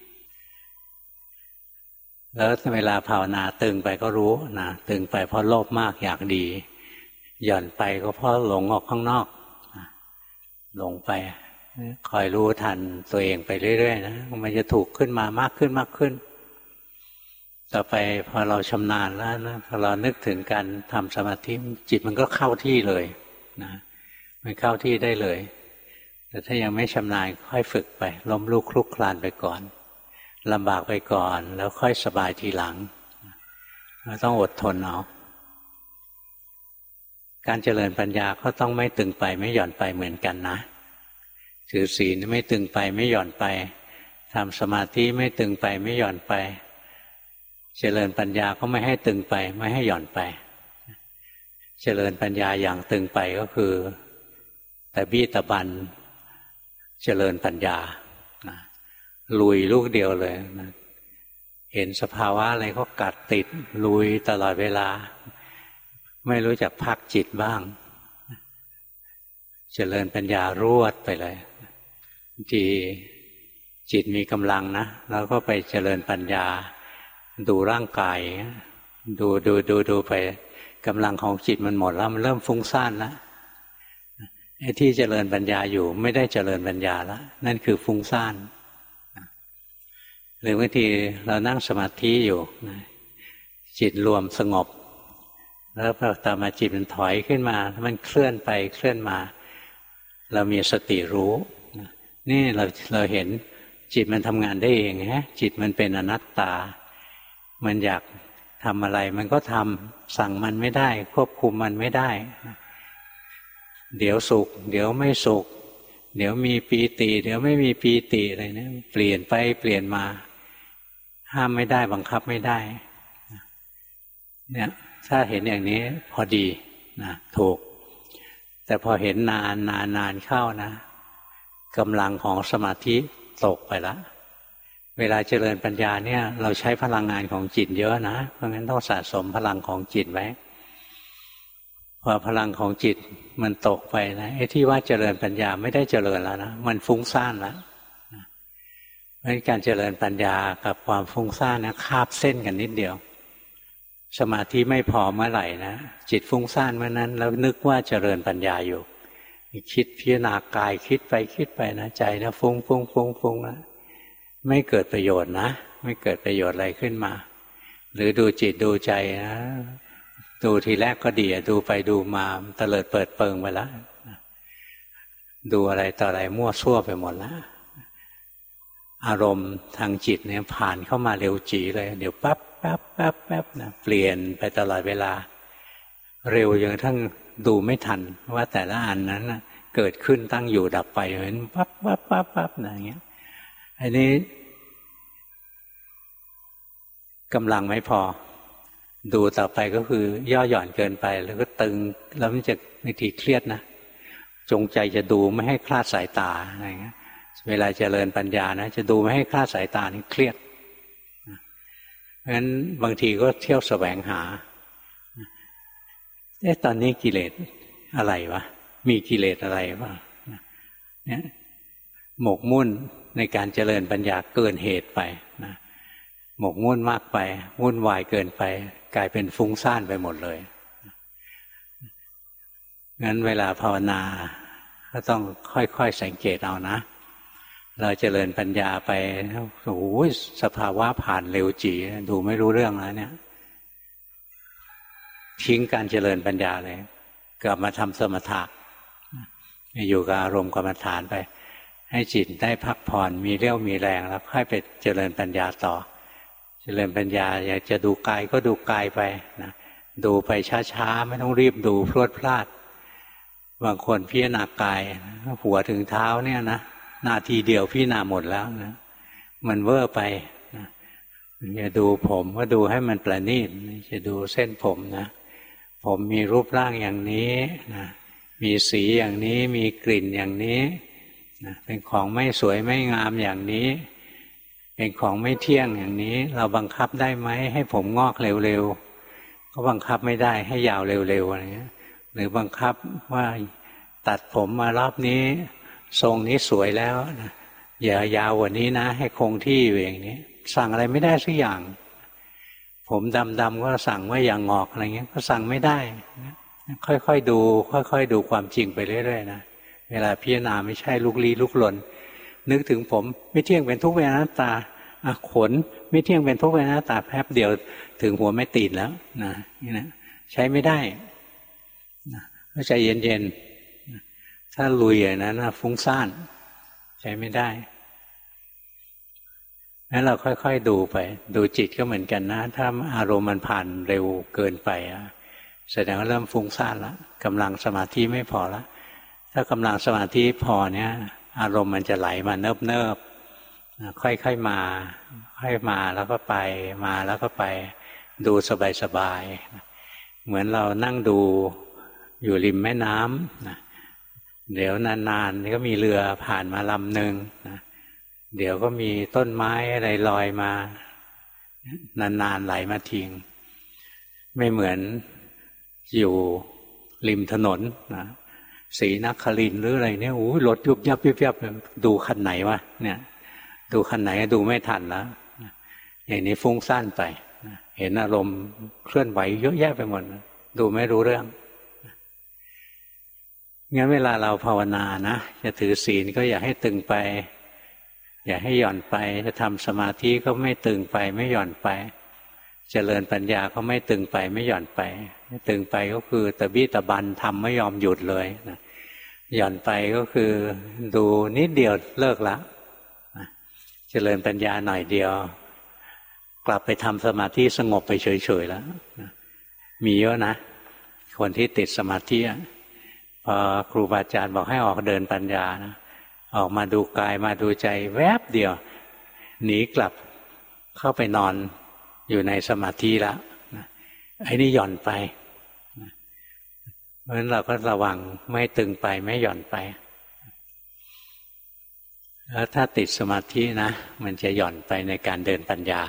แล้วเวลาภาวนาตึงไปก็รู้นะตึงไปเพราะโลภมากอยากดีหย่อนไปก็เพราะหลงออกข้างนอกหลงไปคอยรู้ทันตัวเองไปเรื่อยๆนะมันจะถูกขึ้นมามากขึ้นมากขึ้นต่อไปพอเราชำนาญแล้วนะพอเรานึกถึงการทำสมาธิจิตมันก็เข้าที่เลยนะมันเข้าที่ได้เลยแต่ถ้ายังไม่ชำนาญค่อยฝึกไปล้มลุกคลุกคลานไปก่อนลำบากไปก่อนแล้วค่อยสบายทีหลังเราต้องอดทนเอาการเจริญปัญญาก็ต้องไม่ตึงไปไม่หย่อนไปเหมือนกันนะถือศีลไม่ตึงไปไม่หย่อนไปทำสมาธิไม่ตึงไปไม่หย่อนไปเจริญปัญญาก็ไม่ให้ตึงไปไม่ให้หย่อนไปเจริญปัญญาอย่างตึงไปก็คือแต่บี้ตะบันเจริญปัญญานะลุยลูกเดียวเลยนะเห็นสภาวะอะไรก็กัดติดลุยตลอดเวลาไม่รู้จักพักจิตบ้างเจริญปัญญารวดไปเลยที่จิตมีกำลังนะแล้วก็ไปเจริญปัญญาดูร่างกายดูดูดูดูไปกำลังของจิตมันหมดแล้วมันเริ่มฟุ้งซ่านแล้วไอ้ที่เจริญปัญญาอยู่ไม่ได้เจริญปัญญาแล้วนั่นคือฟุ้งซ่านหรือบางทีเรานั่งสมาธิอยู่จิตรวมสงบแล้วพอตามมาจิตมันถอยขึ้นมามันเคลื่อนไปเคลื่อนมาเรามีสติรู้นี่เราเราเห็นจิตมันทำงานได้เองฮะจิตมันเป็นอนัตตามันอยากทำอะไรมันก็ทำสั่งมันไม่ได้ควบคุมมันไม่ได้เดี๋ยวสุขเดี๋ยวไม่สุขเดี๋ยวมีปีติเดี๋ยวไม่มีปีติอะไรเนี่ยเปลี่ยนไปเปลี่ยนมาห้ามไม่ได้บังคับไม่ได้เนี่ยถ้าเห็นอย่างนี้พอดีนะถูกแต่พอเห็นนานนานนานเข้านะกำลังของสมาธิตกไปละเวลาเจริญปัญญาเนี่ยเราใช้พลังงานของจิตเยอะนะเพราะงั้นต้องสะสมพลังของจิตไว้พอพลังของจิตมันตกไปนะไอ้ที่ว่าเจริญปัญญาไม่ได้เจริญแล้วนะมันฟุ้งซ่านแล้วเพราะฉะนั้นการเจริญปัญญากับความฟุ้งซ่านนะคาบเส้นกันนิดเดียวสมาธิไม่พอเมื่อไหร่นะจิตฟุ้งซ่านเมื่อนั้นแล้วนึกว่าเจริญปัญญาอยู่คิดพิจารณากายคิดไปคิดไปนะใจนะฟุ้งฟุ้งฟุ้งฟุ้งนะไม่เกิดประโยชน์นะไม่เกิดประโยชน์อะไรขึ้นมาหรือดูจิตดูใจนะดูทีแรกก็ดีดูไปดูมาเตลิดเปิดเปิงไปแล้วดูอะไรต่ออะไรมั่วซั่วไปหมดแล้วอารมณ์ทางจิตเนี่ยผ่านเข้ามาเร็วจีเลยเดี๋ยวปั๊บปั๊บปั๊บปั๊บนะเปลี่ยนไปตลอดเวลาเร็วจนกระทั่งดูไม่ทันว่าแต่ละอันนั้นนะเกิดขึ้นตั้งอยู่ดับไปเหมือนปั๊บปั๊บปั๊บปั๊บนะอย่างเงี้ยอันนี้กำลังไม่พอดูต่อไปก็คือย่อหย่อนเกินไปแล้วก็ตึงแล้วมันจะวิธีเครียดนะจงใจจะดูไม่ให้คลาดสายตาอะไรเงี้ยเวลาเจริญปัญญานะจะดูไม่ให้คลาดสายตานี่เครียดเพราะฉะนั้นบางทีก็เที่ยวแสวงหาเอ๊ะตอนนี้กิเลสอะไรวะมีกิเลสอะไรวะเนี่ยหมกมุ่นในการเจริญปัญญาเกินเหตุไปนะหมกมุ่นมากไปวุ่นวายเกินไปกลายเป็นฟุ้งซ่านไปหมดเลยงั้นเวลาภาวนาก็ต้องค่อยๆสังเกตเอานะเราเจริญปัญญาไปโอ้โหสภาวะผ่านเร็วจีดูไม่รู้เรื่องแล้วเนี่ยทิ้งการเจริญปัญญาเลยกลับมาทำสมถะอยู่กับอารมณ์กรรมฐานไปให้จิตได้พักผ่อนมีเรี่ยวมีแรงแล้วค่อยไปเจริญปัญญาต่อเจริญปัญญาอยากจะดูกายก็ดูกายไปนะดูไปช้าๆไม่ต้องรีบดูพรวดพลาดบางคนพิจารณากายหัวถึงเท้าเนี่ยนะนาทีเดียวพิจารณาหมดแล้วนะมันเวอร์ไปนะอย่าดูผมก็ดูให้มันประณีตจะดูเส้นผมนะผมมีรูปร่างอย่างนี้นะมีสีอย่างนี้มีกลิ่นอย่างนี้นะเป็นของไม่สวยไม่งามอย่างนี้เป็นของไม่เที่ยงอย่างนี้เราบังคับได้ไหมให้ผมงอกเร็วๆก็บังคับไม่ได้ให้ยาวเร็วๆอะไรเงี้ยหรือบังคับว่าตัดผมมารอบนี้ทรงนี้สวยแล้วนะอย่ายาวกว่านี้นะให้คงที่อยู่อย่างนี้สั่งอะไรไม่ได้สักอย่างผมดำๆก็สั่งว่าอย่างงอกอะไรเงี้ยก็สั่งไม่ได้ค่อยๆดูค่อยๆดูความจริงไปเรื่อยๆนะเวลาพิจารณาไม่ใช่ลุกลี้ลุกลนนึกถึงผมไม่เที่ยงเป็นทุกข์เป็นอนัตตาขนไม่เที่ยงเป็นทุกข์เป็นอนัตตาแป๊บเดียวถึงหัวไม่ตีนแล้วนะนี่นะใช้ไม่ได้นะก็ใจเย็นๆถ้าลุยอย่างนั้นนะฟุ้งซ่านใช้ไม่ได้งั้นเราค่อยๆดูไปดูจิตก็เหมือนกันนะถ้าอารมณ์มันผ่านเร็วเกินไปแสดงว่าเริ่มฟุ้งซ่านแล้วกำลังสมาธิไม่พอแล้วถ้ากำลังสมาธิพอเนี่ยอารมณ์มันจะไหลมาเนิบๆค่อยๆมาค่อยมาแล้วก็ไปมาแล้วก็ไปดูสบายๆเหมือนเรานั่งดูอยู่ริมแม่น้ำนะเดี๋ยวนานๆก็มีเรือผ่านมาลำหนึ่งนะเดี๋ยวก็มีต้นไม้อะไรลอยมานานๆไหลมาทิ้งไม่เหมือนอยู่ริมถนนนะศรีนครินทร์หรืออะไรเนี่ยโอ้ยรถยุบยับยุบยับดูคันไหนวะเนี่ยดูคันไหนก็ดูไม่ทันแล้วอย่างนี้ฟุ้งซ่านไปเห็นอารมณ์เคลื่อนไหวเยอะแยะไปหมดดูไม่รู้เรื่องงั้นเวลาเราภาวนานะจะถือศีลก็อย่าให้ตึงไปอย่าให้หย่อนไปจะทำสมาธิก็ไม่ตึงไปไม่หย่อนไปเจริญปัญญาก็ไม่ตึงไปไม่หย่อนไปตึงไปก็คือตะบี้ตะบันทำไม่ยอมหยุดเลยนะหย่อนไปก็คือดูนิดเดียวเลิกละนะเจริญปัญญาหน่อยเดียวกลับไปทำสมาธิสงบไปเฉยๆแล้วมีเยอะนะคนที่ติดสมาธิพอครูบาอาจารย์บอกให้ออกเดินปัญญานะออกมาดูกายมาดูใจแวบเดียวหนีกลับเข้าไปนอนอยู่ในสมาธิแล้วไอ้นี่หย่อนไปเพราะฉะนั้นเราก็ระวังไม่ตึงไปไม่หย่อนไปแล้วถ้าติดสมาธินะมันจะหย่อนไปในการเดินปัญญา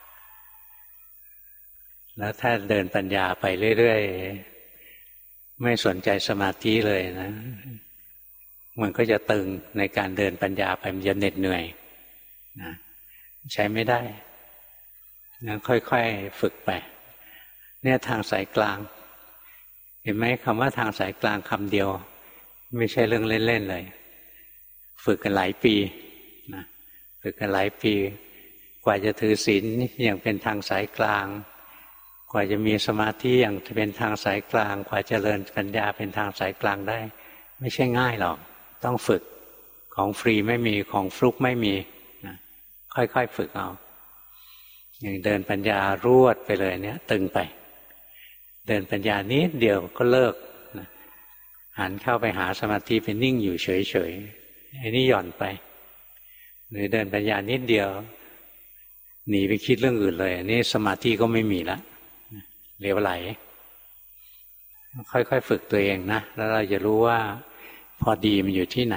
แล้วถ้าเดินปัญญาไปเรื่อยๆไม่สนใจสมาธิเลยนะมันก็จะตึงในการเดินปัญญาไปมันจะเหน็ดเหนื่อยนะใช้ไม่ได้นะค่อยๆฝึกไปเนี่ยทางสายกลางเห็นไหมคำว่าทางสายกลางคำเดียวไม่ใช่เรื่องเล่นๆเลยฝึกกันหลายปีนะฝึกกันหลายปีกว่าจะถือศีลอย่างเป็นทางสายกลางกว่าจะมีสมาธิอย่างเป็นทางสายกลางกว่าจะเจริญปัญญาเป็นทางสายกลางได้ไม่ใช่ง่ายหรอกต้องฝึกของฟรีไม่มีของฟลุกไม่มีนะค่อยๆฝึกเอาอย่างเดินปัญญารวดไปเลยเนี่ยตึงไปเดินปัญญานิดเดียวก็เลิกนะหันเข้าไปหาสมาธิไปนิ่งอยู่เฉยๆไอ้นี่หย่อนไปหรือเดินปัญญานิดเดียวหนีไปคิดเรื่องอื่นเลยนี่สมาธิก็ไม่มีละเหลวไหลค่อยๆฝึกตัวเองนะแล้วเราจะรู้ว่าพอดีมันอยู่ที่ไหน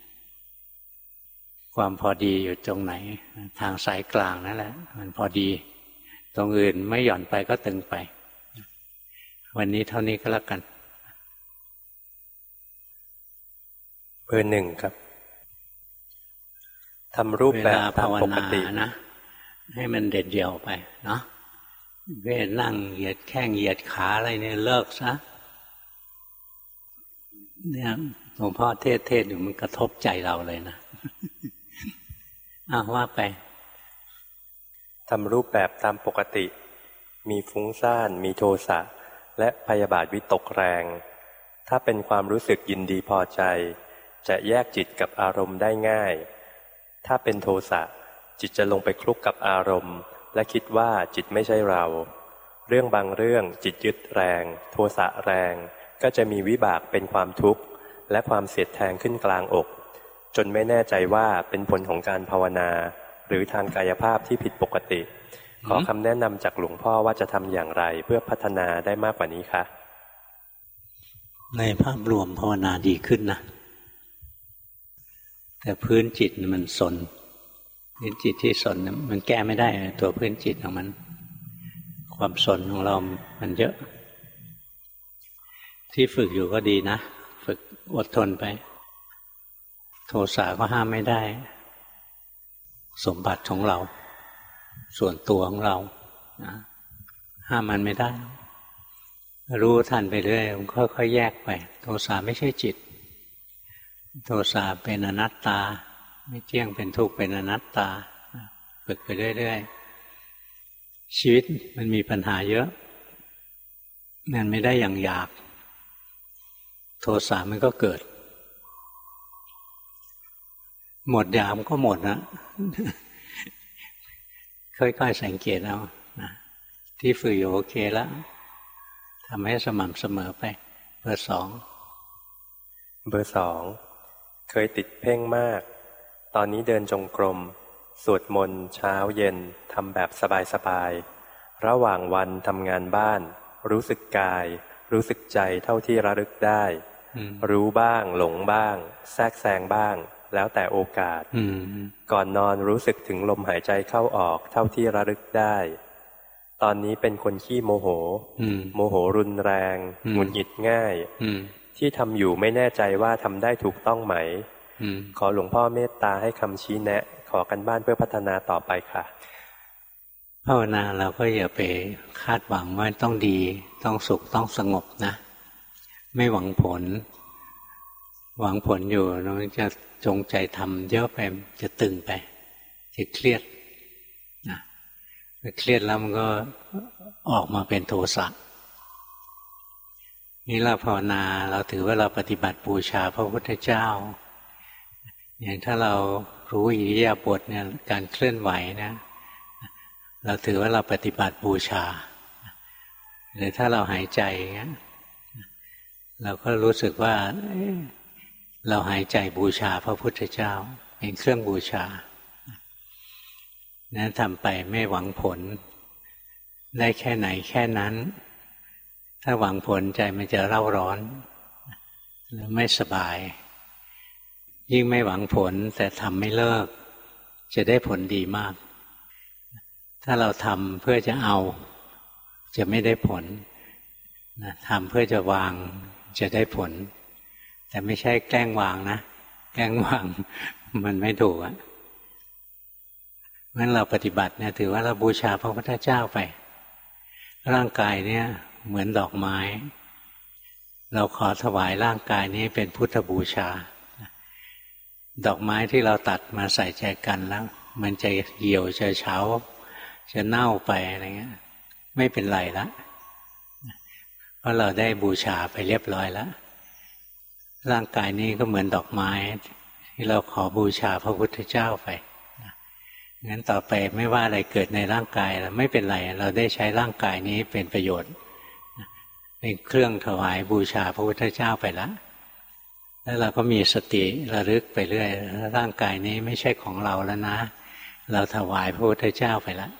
ความพอดีอยู่ตรงไหนทางสายกลางนั่นแหละมันพอดีตรงอื่นไม่หย่อนไปก็ตึงไปวันนี้เท่านี้ก็แล้วกันเบอร์หนึ่งครับทำรูปแบบตามปกตินะให้มันเด็ดเดี่ยวไปเนาะเวทนั่งเหยียดแข้งเหยียดขาอะไรเนี่ยเลิกซะเนี่ยหลวงพ่อเทศเทศอยู่มันกระทบใจเราเลยนะอ้าวว่าไปทำรูปแบบตามปกติมีฟุ้งซ่านมีโทสะและพยาบาทวิตกแรงถ้าเป็นความรู้สึกยินดีพอใจจะแยกจิตกับอารมณ์ได้ง่ายถ้าเป็นโทสะจิตจะลงไปคลุกกับอารมณ์และคิดว่าจิตไม่ใช่เราเรื่องบางเรื่องจิตยึดแรงโทสะแรงก็จะมีวิบากเป็นความทุกข์และความเสียดแทงขึ้นกลางอกจนไม่แน่ใจว่าเป็นผลของการภาวนาหรือทางกายภาพที่ผิดปกติขอคำแนะนำจากหลวงพ่อว่าจะทำอย่างไรเพื่อพัฒนาได้มากกว่านี้คะในภาพรวมภาวนาดีขึ้นนะแต่พื้นจิตมันสนพื้นจิตที่สนมันแก้ไม่ได้ตัวพื้นจิตของมันความสนของเรามันเยอะที่ฝึกอยู่ก็ดีนะฝึกอดทนไปโทสะก็ห้ามไม่ได้สมบัติของเราส่วนตัวของเรานะห้ามมันไม่ได้รู้ทันไปเรื่อยมันค่อยๆแยกไปโทสะไม่ใช่จิตโทสะเป็นอนัตตาไม่เที่ยงเป็นทุกข์เป็นอนัตตาฝึกไปเรื่อยๆชีวิตมันมีปัญหาเยอะมันไม่ได้อย่างอยากโทสะมันก็เกิดหมดอยากมันก็หมดนะค่อยๆสังเกตเอานะที่ฝึกอยู่โอเคแล้วทำให้สม่ำเสมอไปเบอร์สองเบอร์สองเคยติดเพ่งมากตอนนี้เดินจงกรมสวดมนต์เช้าเย็นทำแบบสบายๆระหว่างวันทำงานบ้านรู้สึกกายรู้สึกใจเท่าที่ระลึกได้รู้บ้างหลงบ้างแทรกแซงบ้างแล้วแต่โอกาสก่อนนอนรู้สึกถึงลมหายใจเข้าออกเท่าที่ระลึกได้ตอนนี้เป็นคนขี้โมโหโมโหรุนแรงหงุดหงิดง่ายที่ทำอยู่ไม่แน่ใจว่าทำได้ถูกต้องไหมขอหลวงพ่อเมตตาให้คำชี้แนะขอกันบ้านเพื่อพัฒนาต่อไปค่ะภาวนาเราก็อย่าไปคาดหวังว่าต้องดีต้องสุขต้องสงบนะไม่หวังผลหวังผลอยู่เราจะจงใจทำเยอะไปจะตึงไปจะเครียดนะเครียดแล้วมันก็ออกมาเป็นโทสะนี่เราภาวนาเราถือว่าเราปฏิบัติบูชาพระพุทธเจ้าอย่างถ้าเรารู้อิริยาบถเนี่ยการเคลื่อนไหวนะเราถือว่าเราปฏิบัติบูชาหรือถ้าเราหายใจอย่างเงี้ยเราก็รู้สึกว่าเราหายใจบูชาพระพุทธเจ้าเป็นเครื่องบูชานั้นทำไปไม่หวังผลได้แค่ไหนแค่นั้นถ้าหวังผลใจมันจะเร่าร้อนหรือไม่สบายยิ่งไม่หวังผลแต่ทำไม่เลิกจะได้ผลดีมากถ้าเราทำเพื่อจะเอาจะไม่ได้ผลนะทำเพื่อจะวางจะได้ผลแต่ไม่ใช่แกล้งวางนะแกล้งวางมันไม่ถูกอ่ะงั้นเราปฏิบัติเนี่ยถือว่าเราบูชาพระพุทธเจ้าไปร่างกายเนี่ยเหมือนดอกไม้เราขอถวายร่างกายนี้เป็นพุทธบูชาดอกไม้ที่เราตัดมาใส่ใจกันแล้วมันจะเหี่ยวจะเฉาจะเน่าไปอะไรเงี้ยไม่เป็นไรละเพราะเราได้บูชาไปเรียบร้อยแล้วร่างกายนี้ก็เหมือนดอกไม้ที่เราขอบูชาพระพุทธเจ้าไปงั้นต่อไปไม่ว่าอะไรเกิดในร่างกายเราไม่เป็นไรเราได้ใช้ร่างกายนี้เป็นประโยชน์เป็นเครื่องถวายบูชาพระพุทธเจ้าไปแล้วแล้วเราก็มีสติระลึกไปเรื่อยร่างกายนี้ไม่ใช่ของเราแล้วนะเราถวายพระพุทธเจ้าไปแล้ว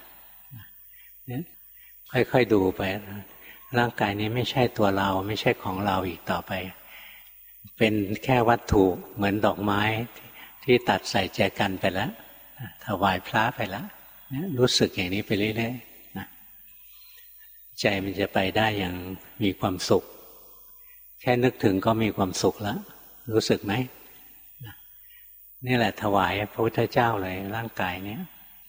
ค่อยๆดูไปร่างกายนี้ไม่ใช่ตัวเราไม่ใช่ของเราอีกต่อไปเป็นแค่วัตถุเหมือนดอกไม้ที่ตัดใส่แจกันไปแล้วถวายพระไปแล้วรู้สึกอย่างนี้ไปเรื่อยๆนะใจมันจะไปได้อย่างมีความสุขแค่นึกถึงก็มีความสุขแล้วรู้สึกไหมนี่แหละถวายพระพุทธเจ้าเลยร่างกายเนี้ย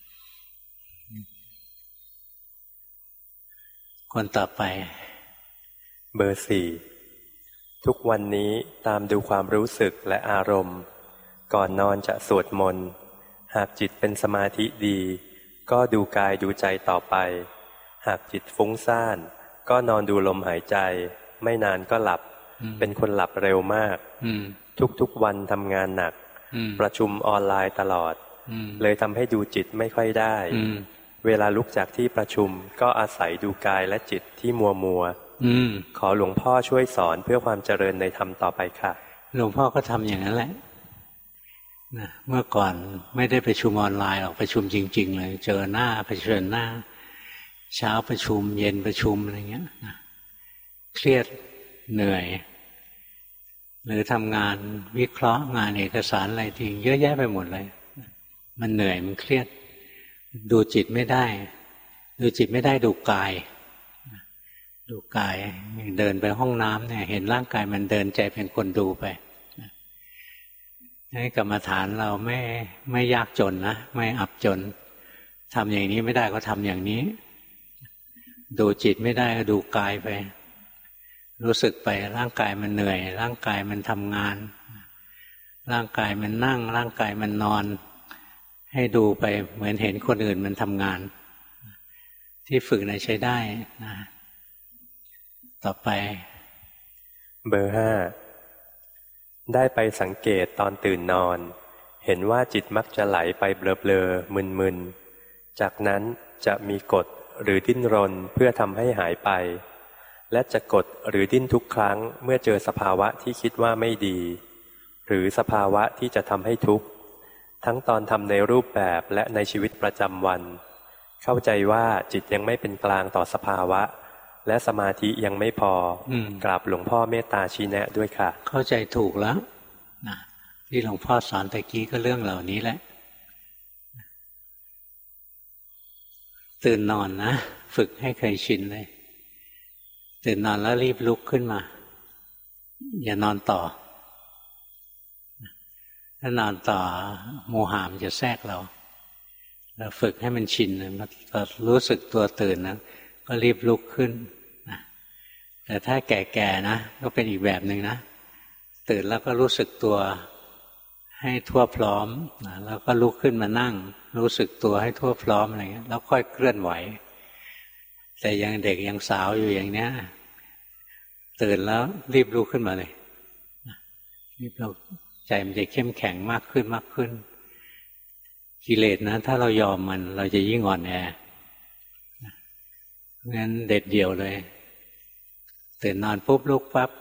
คนต่อไปเบอร์สี่ทุกวันนี้ตามดูความรู้สึกและอารมณ์ก่อนนอนจะสวดมนต์หากจิตเป็นสมาธิดีก็ดูกายดูใจต่อไปหากจิตฟุ้งซ่านก็นอนดูลมหายใจไม่นานก็หลับเป็นคนหลับเร็วมากทุกๆวันทำงานหนักประชุมออนไลน์ตลอดเลยทำให้ดูจิตไม่ค่อยได้เวลาลุกจากที่ประชุมก็อาศัยดูกายและจิตที่มัวมัวขอหลวงพ่อช่วยสอนเพื่อความเจริญในธรรมต่อไปค่ะหลวงพ่อก็ทำอย่างนั้นแหละนะเมื่อก่อนไม่ได้ประชุมออนไลน์หรอกประชุมจริงๆเลยเจอหน้าเผชิญหน้าเช้าประชุมเย็นประชุมอะไรเงี้ยนะเครียดเหนื่อยหรือทำงานวิเคราะห์งานเอกสารอะไรทีเยอะแยะไปหมดเลยมันเหนื่อยมันเครียดดูจิตไม่ได้ดูจิตไม่ได้ดูกายดูกายเดินไปห้องน้ำเนี่ยเห็นร่างกายมันเดินใจเป็นคนดูไปให้กรรมฐานเราไม่ไม่ยากจนนะไม่อับจนทำอย่างนี้ไม่ได้ก็ทำอย่างนี้ดูจิตไม่ได้ก็ดูกายไปรู้สึกไปร่างกายมันเหนื่อยร่างกายมันทำงานร่างกายมันนั่งร่างกายมันนอนให้ดูไปเหมือนเห็นคนอื่นมันทำงานที่ฝึกในใช้ได้นะต่อไปเบอร์ห้าได้ไปสังเกตตอนตื่นนอนเห็นว่าจิตมักจะไหลไปเบลอๆมึนๆจากนั้นจะมีกฎหรือดิ้นรนเพื่อทำให้หายไปและจะกดหรือดิ้นทุกครั้งเมื่อเจอสภาวะที่คิดว่าไม่ดีหรือสภาวะที่จะทำให้ทุกข์ทั้งตอนทำในรูปแบบและในชีวิตประจำวันเข้าใจว่าจิตยังไม่เป็นกลางต่อสภาวะและสมาธิยังไม่พอกราบหลวงพ่อเมตตาชี้แนะด้วยค่ะเข้าใจถูกแล้วนะที่หลวงพ่อสอนตะกี้ก็เรื่องเหล่านี้แหละตื่นนอนนะฝึกให้เคยชินเลยตื่นนอนแล้วรีบลุกขึ้นมาอย่านอนต่อถ้านอนต่อโมหะมันจะแทรกเราเราฝึกให้มันชินเรารู้สึกตัวตื่นนะก็รีบลุกขึ้นนะแต่ถ้าแก่ๆนะก็เป็นอีกแบบหนึ่งนะตื่นแล้วก็รู้สึกตัวให้ทั่วพร้อมนะแล้วก็ลุกขึ้นมานั่งรู้สึกตัวให้ทั่วพร้อมอะไรเงี้ยแล้วค่อยเคลื่อนไหวแต่ยังเด็กยังสาวอยู่อย่างเนี้ยตื่นแล้วรีบลุกขึ้นมาเลยรีบลุกใจมันจะเข้มแข็งมากขึ้นมากขึ้นกิเลสนะถ้าเรายอมมันเราจะยิ่งอ่อนแองั้นเด็ดเดี่ยวเลยตื่นนอนปุ๊บลุกปั๊บ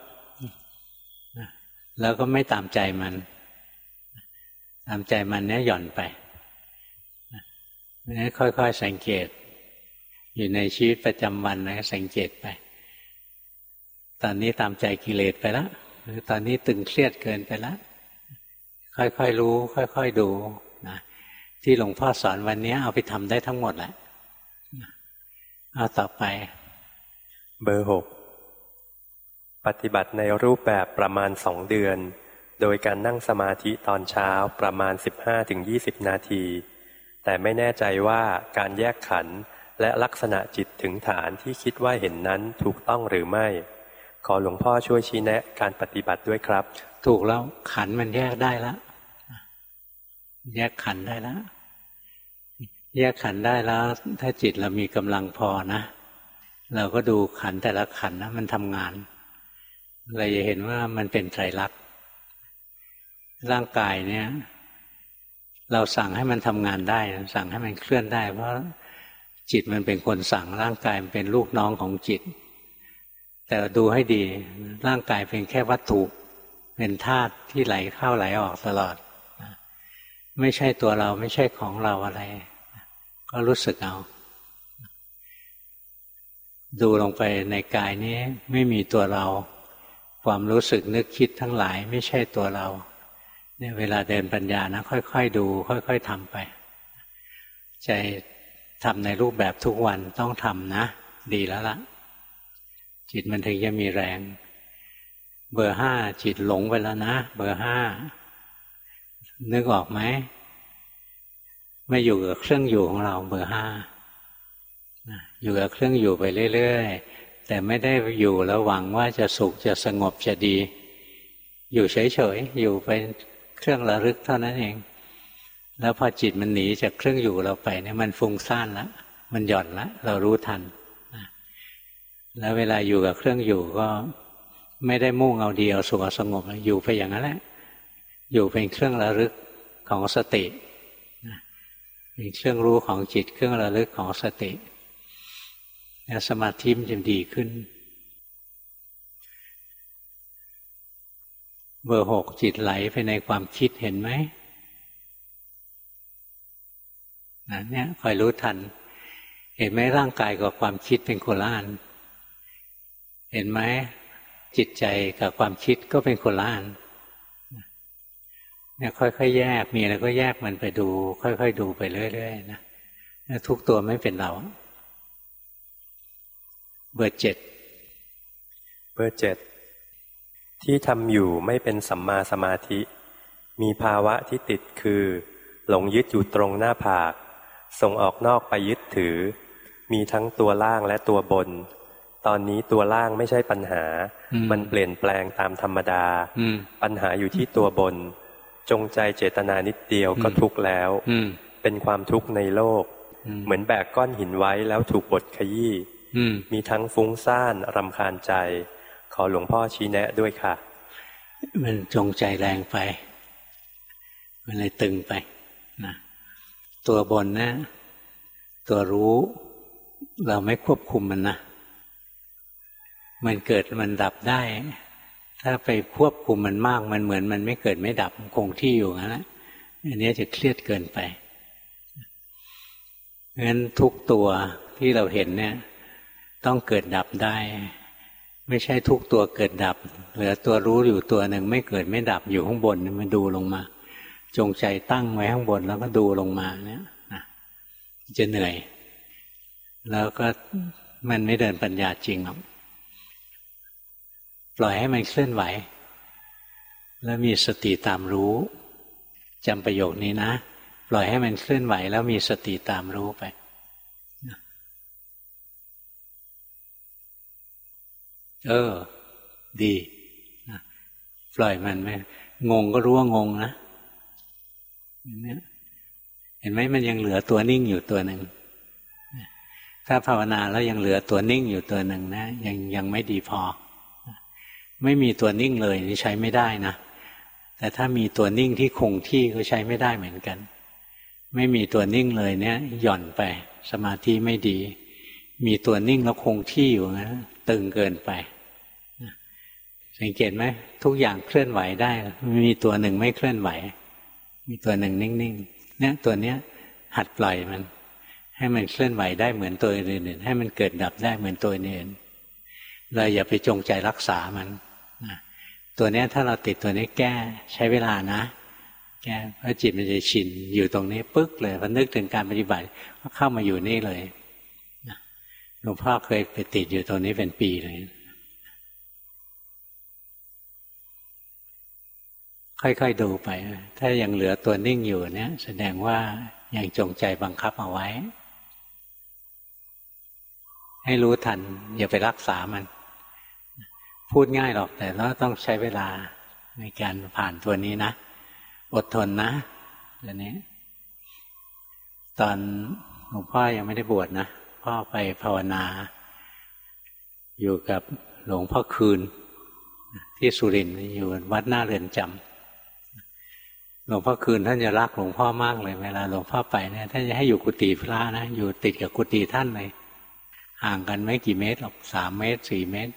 แล้วก็ไม่ตามใจมันตามใจมันเนี่ยหย่อนไปนี่ค่อยๆสังเกตอยู่ในชีวิตประจำวันนะสังเกตไปตอนนี้ตามใจกิเลสไปแล้วหรือตอนนี้ตึงเครียดเกินไปแล้วค่อยๆรู้ค่อยๆดูนะที่หลวงพ่อสอนวันนี้เอาไปทำได้ทั้งหมดแหละเอาต่อไปเบอร์หกปฏิบัติในรูปแบบประมาณสองเดือนโดยการนั่งสมาธิตอนเช้าประมาณ สิบห้าถึงยี่สิบ นาทีแต่ไม่แน่ใจว่าการแยกขันธ์และลักษณะจิตถึงฐานที่คิดว่าเห็นนั้นถูกต้องหรือไม่ขอหลวงพ่อช่วยชี้แนะการปฏิบัติด้วยครับถูกแล้วขันธ์มันแยกได้แล้วแยกขันธ์ได้แล้วแยกขันธ์ได้แล้วถ้าจิตเรามีกำลังพอนะเราก็ดูขันธ์แต่ละขันธ์นะมันทำงานเราจะเห็นว่ามันเป็นไตรลักษณ์ร่างกายเนี่ยเราสั่งให้มันทำงานได้สั่งให้มันเคลื่อนได้เพราะจิตมันเป็นคนสั่งร่างกายมันเป็นลูกน้องของจิตแต่ดูให้ดีร่างกายเป็นแค่วัตถุเป็นธาตุที่ไหลเข้าไหลออกตลอดไม่ใช่ตัวเราไม่ใช่ของเราอะไรก็รู้สึกเอาดูลงไปในกายนี้ไม่มีตัวเราความรู้สึกนึกคิดทั้งหลายไม่ใช่ตัวเราเนี่ยเวลาเดินปัญญานะค่อยๆดูค่อยๆทำไปใจทำในรูปแบบทุกวันต้องทำนะดีแล้วล่ะจิตมันถึงจะมีแรงเบอร์ห้าจิตหลงไปแล้วนะเบอร์ห้านึกออกไหมไม่อยู่กับเครื่องอยู่ของเราเบอร์ห้าอยู่กับเครื่องอยู่ไปเรื่อยๆแต่ไม่ได้อยู่แล้วหวังว่าจะสุขจะสงบจะดีอยู่เฉยๆอยู่เป็นเครื่องระลึกเท่านั้นเองแล้วพอจิตมันหนีจากเครื่องอยู่เราไปเนี่ยมันฟุ้งซ่านแล้วมันหย่อนแล้วเรารู้ทันแล้วเวลาอยู่กับเครื่องอยู่ก็ไม่ได้มุ่งเอาดีเอาสุขเอาสงบอยู่ไปอย่างนั้นแหละอยู่เป็นเครื่องระลึกของสติเป็นเครื่องรู้ของจิตเครื่องระลึกของสติแล้วสมาธิมันจะดีขึ้นเบอร์หกจิตไหลไปในความคิดเห็นไหมนะเนี่ยคอยรู้ทันเห็นไหมร่างกายกับความคิดเป็นโคละอันเห็นไหมจิตใจกับความคิดก็เป็นโคละอันเนี่ยค่อยๆแยกมีอะไรก็แยกมันไปดูค่อยๆดูไปเรื่อยๆนะทุกตัวไม่เป็นเราเบอร์เจ็ดเบอร์เจ็ดที่ทำอยู่ไม่เป็นสัมมาสมาธิมีภาวะที่ติดคือหลงยึดอยู่ตรงหน้าผากส่งออกนอกไปยึดถือมีทั้งตัวล่างและตัวบนตอนนี้ตัวล่างไม่ใช่ปัญหามันเปลี่ยนแปลงตามธรรมดาปัญหาอยู่ที่ตัวบนจงใจเจตนานิดเดียวก็ทุกข์แล้วเป็นความทุกข์ในโลกเหมือนแบกก้อนหินไว้แล้วถูกบดขยี้มีทั้งฟุ้งซ่านรำคาญใจขอหลวงพ่อชี้แนะด้วยค่ะมันจงใจแรงไปมันเลยตึงไปนะตัวบนนะตัวรู้เราไม่ควบคุมมันนะมันเกิดมันดับได้ถ้าไปควบคุมมันมากมันเหมือนมันไม่เกิดไม่ดับคงที่อยู่งั้นแหละอันนี้จะเครียดเกินไปงั้นทุกตัวที่เราเห็นเนี่ยต้องเกิดดับได้ไม่ใช่ทุกตัวเกิดดับเหลือตัวรู้อยู่ตัวหนึ่งไม่เกิดไม่ดับอยู่ข้างบนมันดูลงมาจงใจตั้งไว้ข้างบนแล้วก็ดูลงมาเนี่ยนะจะเหนื่อยแล้วก็มันไม่เดินปัญญาจริงหรอกปล่อยให้มันเคลื่อนไหวแล้วมีสติตามรู้จำประโยคนี้นะปล่อยให้มันเคลื่อนไหวแล้วมีสติตามรู้ไปเออดีปล่อยมันไหมงงก็รู้ว่างงนะเห็นไหมมันยังเหลือตัวนิ่งอยู่ตัวหนึ่งถ้าภาวนาแล้วยังเหลือตัวนิ่งอยู่ตัวหนึ่งนะยังยังไม่ดีพอไม่มีตัวนิ่งเลยนี่ใช้ไม่ได้นะแต่ถ้ามีตัวนิ่งที่คงที่ก็ใช้ไม่ได้เหมือนกันไม่มีตัวนิ่งเลยเนี่ยหย่อนไปสมาธิไม่ดีมีตัวนิ่งแล้วคงที่อยู่นะตึงเกินไปสังเกตไหมทุกอย่างเคลื่อนไหวได้มีตัวหนึ่งไม่เคลื่อนไหวมีตัวหนึ่งนิ่งๆเนี่ยตัวเนี้ยหัดปล่อยมันให้มันเคลื่อนไหวได้เหมือนตัวอื่นๆให้มันเกิดดับได้เหมือนตัวอื่นเราอย่าไปจงใจรักษามันตัวนี้ถ้าเราติดตัวนี้แก้ใช้เวลานะแก้เพราะจิตมันจะชินอยู่ตรงนี้ปึ๊กเลยพอนึกถึงการปฏิบัติก็เข้ามาอยู่นี่เลยหลวงพ่อเคยไปติดอยู่ตรงนี้เป็นปีเลยค่อยๆดูไปถ้ายังเหลือตัวนิ่งอยู่เนี่ยแสดงว่ายังจงใจบังคับเอาไว้ให้รู้ทันอย่าไปรักษามันพูดง่ายหรอกแต่เราต้องใช้เวลาในการผ่านตัวนี้นะอดทนนะตัวนี้ตอนหลวงพ่อยังไม่ได้บวชนะพ่อไปภาวนาอยู่กับหลวงพ่อคืนที่สุรินทร์อยู่วัดหน้าเรือนจำหลวงพ่อคืนท่านจะรักหลวงพ่อมากเลยเวลาหลวงพ่อไปเนี่ยท่านจะให้อยู่กุฏิพระนะอยู่ติดกับกุฏิท่านเลยห่างกันไม่กี่เมตรหรอกสามเมตรสี่เมตร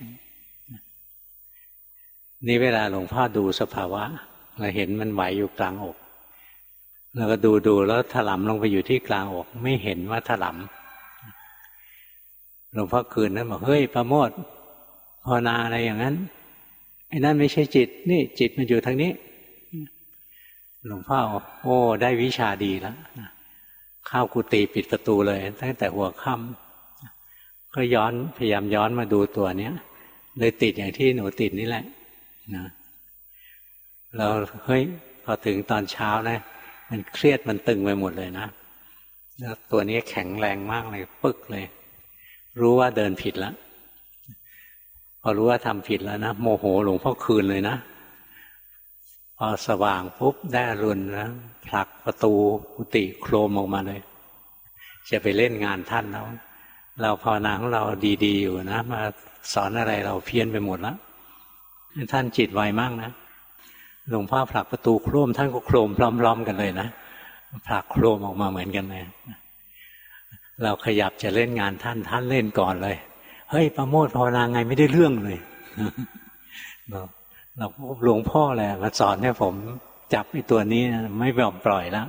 นี่เวลาหลวงพ่อดูสภาวะเราเห็นมันไหวอยู่กลางอกเราก็ดูดูแล้วถลำลงไปอยู่ที่กลางอกไม่เห็นว่าถลำหลวงพ่อคืนนั้นบอกเฮ้ยประโมทย์ภาวนาอะไรอย่างนั้นไอ้นั่นไม่ใช่จิตนี่จิตมันอยู่ทางนี้หลวงพ่อโอ้ได้วิชาดีแล้วเข้ากุฏิปิดประตูเลยตั้งแต่หัวค่ำก็ย้อนพยายามย้อนมาดูตัวเนี้ยเลยติดอย่างที่หนูติดนี่แหละนะเราเฮ้ยพอถึงตอนเช้านะมันเครียดมันตึงไปหมดเลยนะแล้วตัวนี้แข็งแรงมากเลยปึ๊กเลยรู้ว่าเดินผิดแล้วพอรู้ว่าทำผิดแล้วนะโมโหหลวงพ่อคืนเลยนะพอสว่างปุ๊บได้อรุณนะผลักประตูกุฏิโครมออกมาเลยจะไปเล่นงานท่านแล้วเราภาวนาของเราดีๆอยู่นะมาสอนอะไรเราเพี้ยนไปหมดแล้วท่านจิตไวมากนะหลวงพ่อผลักประตูโครมท่านก็โครมพร้อมๆกันเลยนะผลักโครมออกมาเหมือนกันเลยเราขยับจะเล่นงานท่านท่านเล่นก่อนเลยเฮ้ยประโมทภาวนาไงไม่ได้เรื่องเลยเราเราหลวงพ่อแหละมาสอนให้ผมจับไอ้ตัวนี้ไม่ยอมปล่อยแล้ว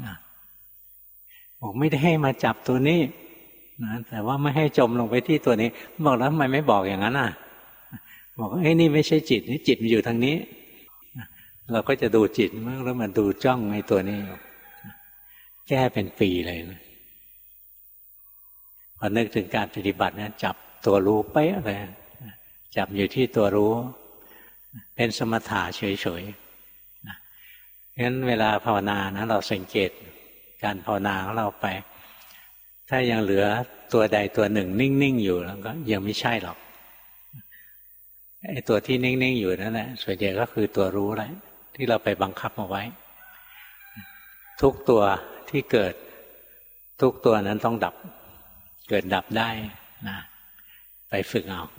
บอกไม่ได้ให้มาจับตัวนี้นะแต่ว่าไม่ให้จมลงไปที่ตัวนี้บอกแล้วทำไมไม่บอกอย่างนั้นอ่ะบอกไอ้นี่ไม่ใช่จิตนี่จิตมันอยู่ทางนี้เราก็จะดูจิตมั่งแล้วมันดูจ้องไอ้ตัวนี้แก้เป็นปีเลยนะพอนึกถึงการปฏิบัตินะจับตัวรู้เป๊ะเลยจับอยู่ที่ตัวรู้เป็นสมถะเฉยๆนะงั้นเวลาภาวนานะเราสังเกตการภาวนาของเราไปถ้ายังเหลือตัวใดตัวหนึ่งนิ่งๆอยู่แล้วก็ยังไม่ใช่หรอกไอ้ตัวที่นิ่งๆอยู่นั่นแหละส่วนใหญ่ก็คือตัวรู้แหละที่เราไปบังคับเอาไว้ทุกตัวที่เกิดทุกตัวนั้นต้องดับเกิดดับได้นะไปฝึกเอา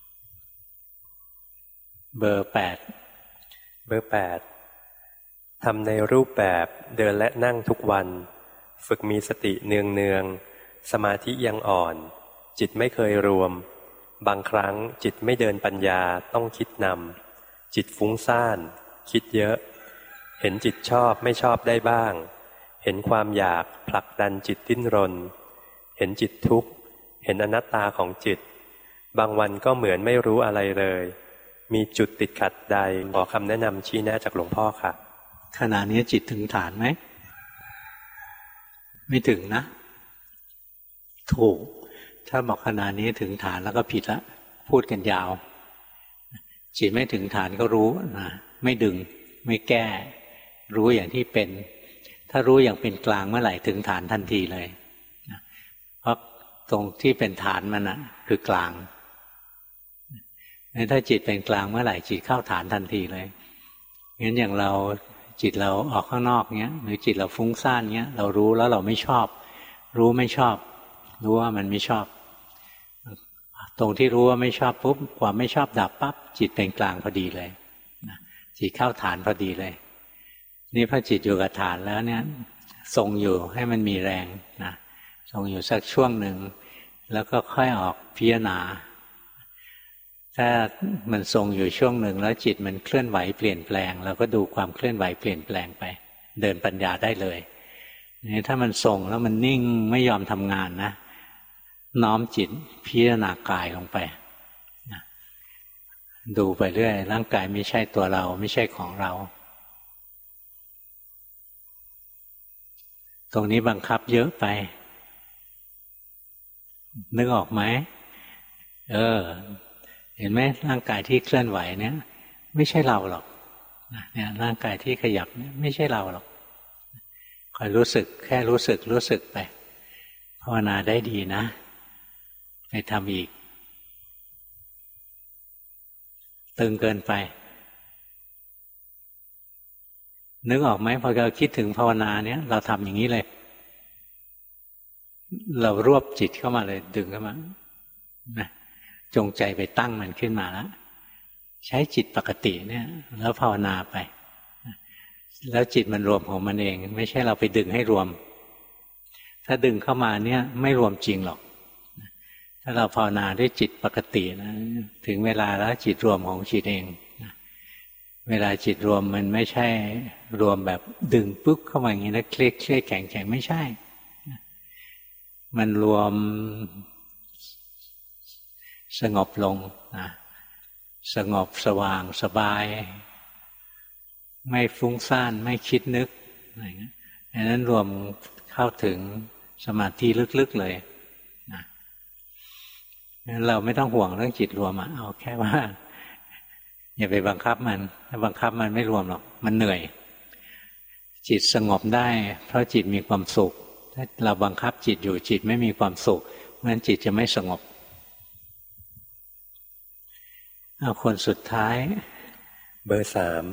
เบอร์แปดเบอร์แปดทำในรูปแบบเดินและนั่งทุกวันฝึกมีสติเนืองเนืองสมาธิยังอ่อนจิตไม่เคยรวมบางครั้งจิตไม่เดินปัญญาต้องคิดนำจิตฟุ้งซ่านคิดเยอะเห็นจิตชอบไม่ชอบได้บ้างเห็นความอยากผลักดันจิตดิ้นรนเห็นจิตทุกข์เห็นอนัตตาของจิตบางวันก็เหมือนไม่รู้อะไรเลยมีจุดติดขัดใดขอคำแนะนำชี้แนะจากหลวงพ่อค่ะขณะนี้จิตถึงฐานไหมไม่ถึงนะถูกถ้าบอกขณะนี้ถึงฐานแล้วก็ผิดละพูดกันยาวจิตไม่ถึงฐานก็รู้นะไม่ดึงไม่แก้รู้อย่างที่เป็นถ้ารู้อย่างเป็นกลางเมื่อไหร่ถึงฐานทันทีเลยเพราะตรงที่เป็นฐานมันนะคือกลางถ้าจิตเป็นกลางเมื่อไหร่จิตเข้าฐานทันทีเลยงั้นอย่างเราจิตเราออกข้างนอกเงี้ยหรือจิตเราฟุ้งซ่านเงี้ยเรารู้แล้วเราไม่ชอบรู้ไม่ชอบรู้ว่ามันไม่ชอบตรงที่รู้ว่าไม่ชอบปุ๊บความไม่ชอบดับปั๊บจิตเป็นกลางพอดีเลยจิตเข้าฐานพอดีเลยนี่พอจิตอยู่กับฐานแล้วเนี่ยทรงอยู่ให้มันมีแรงนะทรงอยู่สักช่วงหนึ่งแล้วก็ค่อยออกพิจารณาถ้ามันทรงอยู่ช่วงหนึ่งแล้วจิตมันเคลื่อนไหวเปลี่ยนแปลงเราก็ดูความเคลื่อนไหวเปลี่ยนแปลงไปเดินปัญญาได้เลยนี่ถ้ามันทรงแล้วมันนิ่งไม่ยอมทำงานนะน้อมจิตพิจารณากายลงไปนะดูไปเรื่อยร่างกายไม่ใช่ตัวเราไม่ใช่ของเราตรงนี้บังคับเยอะไปนึกออกไหมเออเห็นไหมร่างกายที่เคลื่อนไหวเนี่ยไม่ใช่เราหรอกเนี่ยร่างกายที่ขยับเนี่ยไม่ใช่เราหรอกคอยรู้สึกแค่รู้สึกรู้สึกไปภาวนาได้ดีนะไปทำอีกตึงเกินไปนึกออกไหมพอเราคิดถึงภาวนาเนี่ยเราทำอย่างนี้เลยเรารวบจิตเข้ามาเลยดึงเข้ามานะจงใจไปตั้งมันขึ้นมาแล้วใช้จิตปกติเนี่ยแล้วภาวนาไปแล้วจิตมันรวมของมันเองไม่ใช่เราไปดึงให้รวมถ้าดึงเข้ามาเนี่ยไม่รวมจริงหรอกถ้าเราภาวนาด้วยจิตปกตินะถึงเวลาแล้วจิตรวมของจิตเองเวลาจิตรวมมันไม่ใช่รวมแบบดึงปุ๊บเข้ามาอย่างนี้นะเคล็ดเคล็ดแข็งแข็งไม่ใช่มันรวมสงบลงนะสงบสว่างสบายไม่ฟุ้งซ่านไม่คิดนึกอะไรเงี้ยดังนั้นรวมเข้าถึงสมาธิลึกๆเลยนะงั้นเราไม่ต้องห่วงเรื่องจิตรวมอะเอาแค่ว่าอย่าไปบังคับมันถ้าบังคับมันไม่รวมหรอกมันเหนื่อยจิตสงบได้เพราะจิตมีความสุขถ้าเราบังคับจิตอยู่จิตไม่มีความสุขงั้นจิตจะไม่สงบเอาคนสุดท้ายเบอร์สาม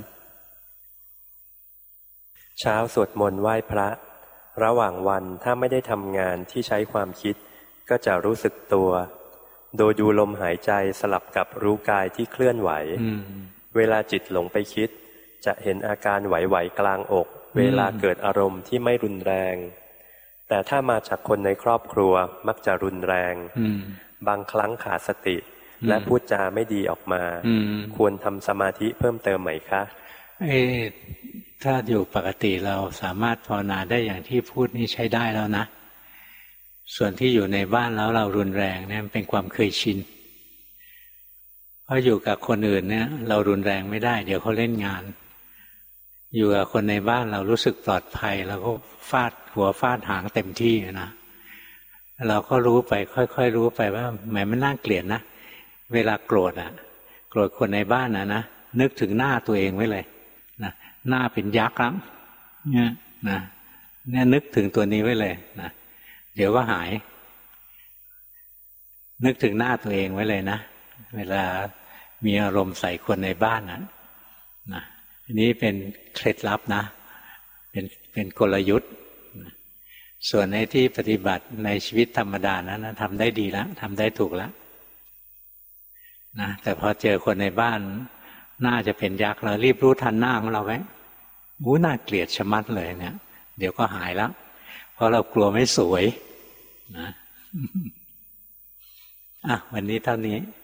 เช้าสวดมนต์ไหว้พระระหว่างวันถ้าไม่ได้ทำงานที่ใช้ความคิดก็จะรู้สึกตัวโดยดูลมหายใจสลับกับรู้กายที่เคลื่อนไหวเวลาจิตหลงไปคิดจะเห็นอาการไหวๆกลางอกเวลาเกิดอารมณ์ที่ไม่รุนแรงแต่ถ้ามาจากคนในครอบครัวมักจะรุนแรงบางครั้งขาดสติและพูดจาไม่ดีออกมาควรทำสมาธิเพิ่มเติมไหมคะเอ๊ะถ้าอยู่ปกติเราสามารถภาวนาได้อย่างที่พูดนี่ใช้ได้แล้วนะส่วนที่อยู่ในบ้านแล้วเรารุนแรงเนี่ยเป็นความเคยชินเพราะอยู่กับคนอื่นเนี่ยเรารุนแรงไม่ได้เดี๋ยวเขาเล่นงานอยู่กับคนในบ้านเรารู้สึกปลอดภัยเราก็ฟาดหัวฟาดหางเต็มที่นะเราก็รู้ไปค่อยๆรู้ไปว่าแหมมันน่าเกลียดนะเวลาโกรธอ่ะโกรธคนในบ้านนะนะนึกถึงหน้าตัวเองไว้เลยนะหน้าเป็นยักษ์แล้วเนี่ยนะเนี่ยนึกถึงตัวนี้ไว้เลยนะเดี๋ยวก็หายนึกถึงหน้าตัวเองไว้เลยนะเวลามีอารมณ์ใส่คนในบ้านนะนะอันนี้เป็นเคล็ดลับนะเป็นเป็นกลยุทธ์ส่วนในที่ปฏิบัติในชีวิตธรรมดานั้นนะทำได้ดีแล้วทำได้ถูกแล้วนะแต่พอเจอคนในบ้านน่าจะเป็นยักษ์เรารีบรู้ทันหน้าของเราไว้อู้น่าเกลียดชะมัดเลยเนี่ยเดี๋ยวก็หายแล้วเพราะเรากลัวไม่สวยนะอ่ะวันนี้เท่านี้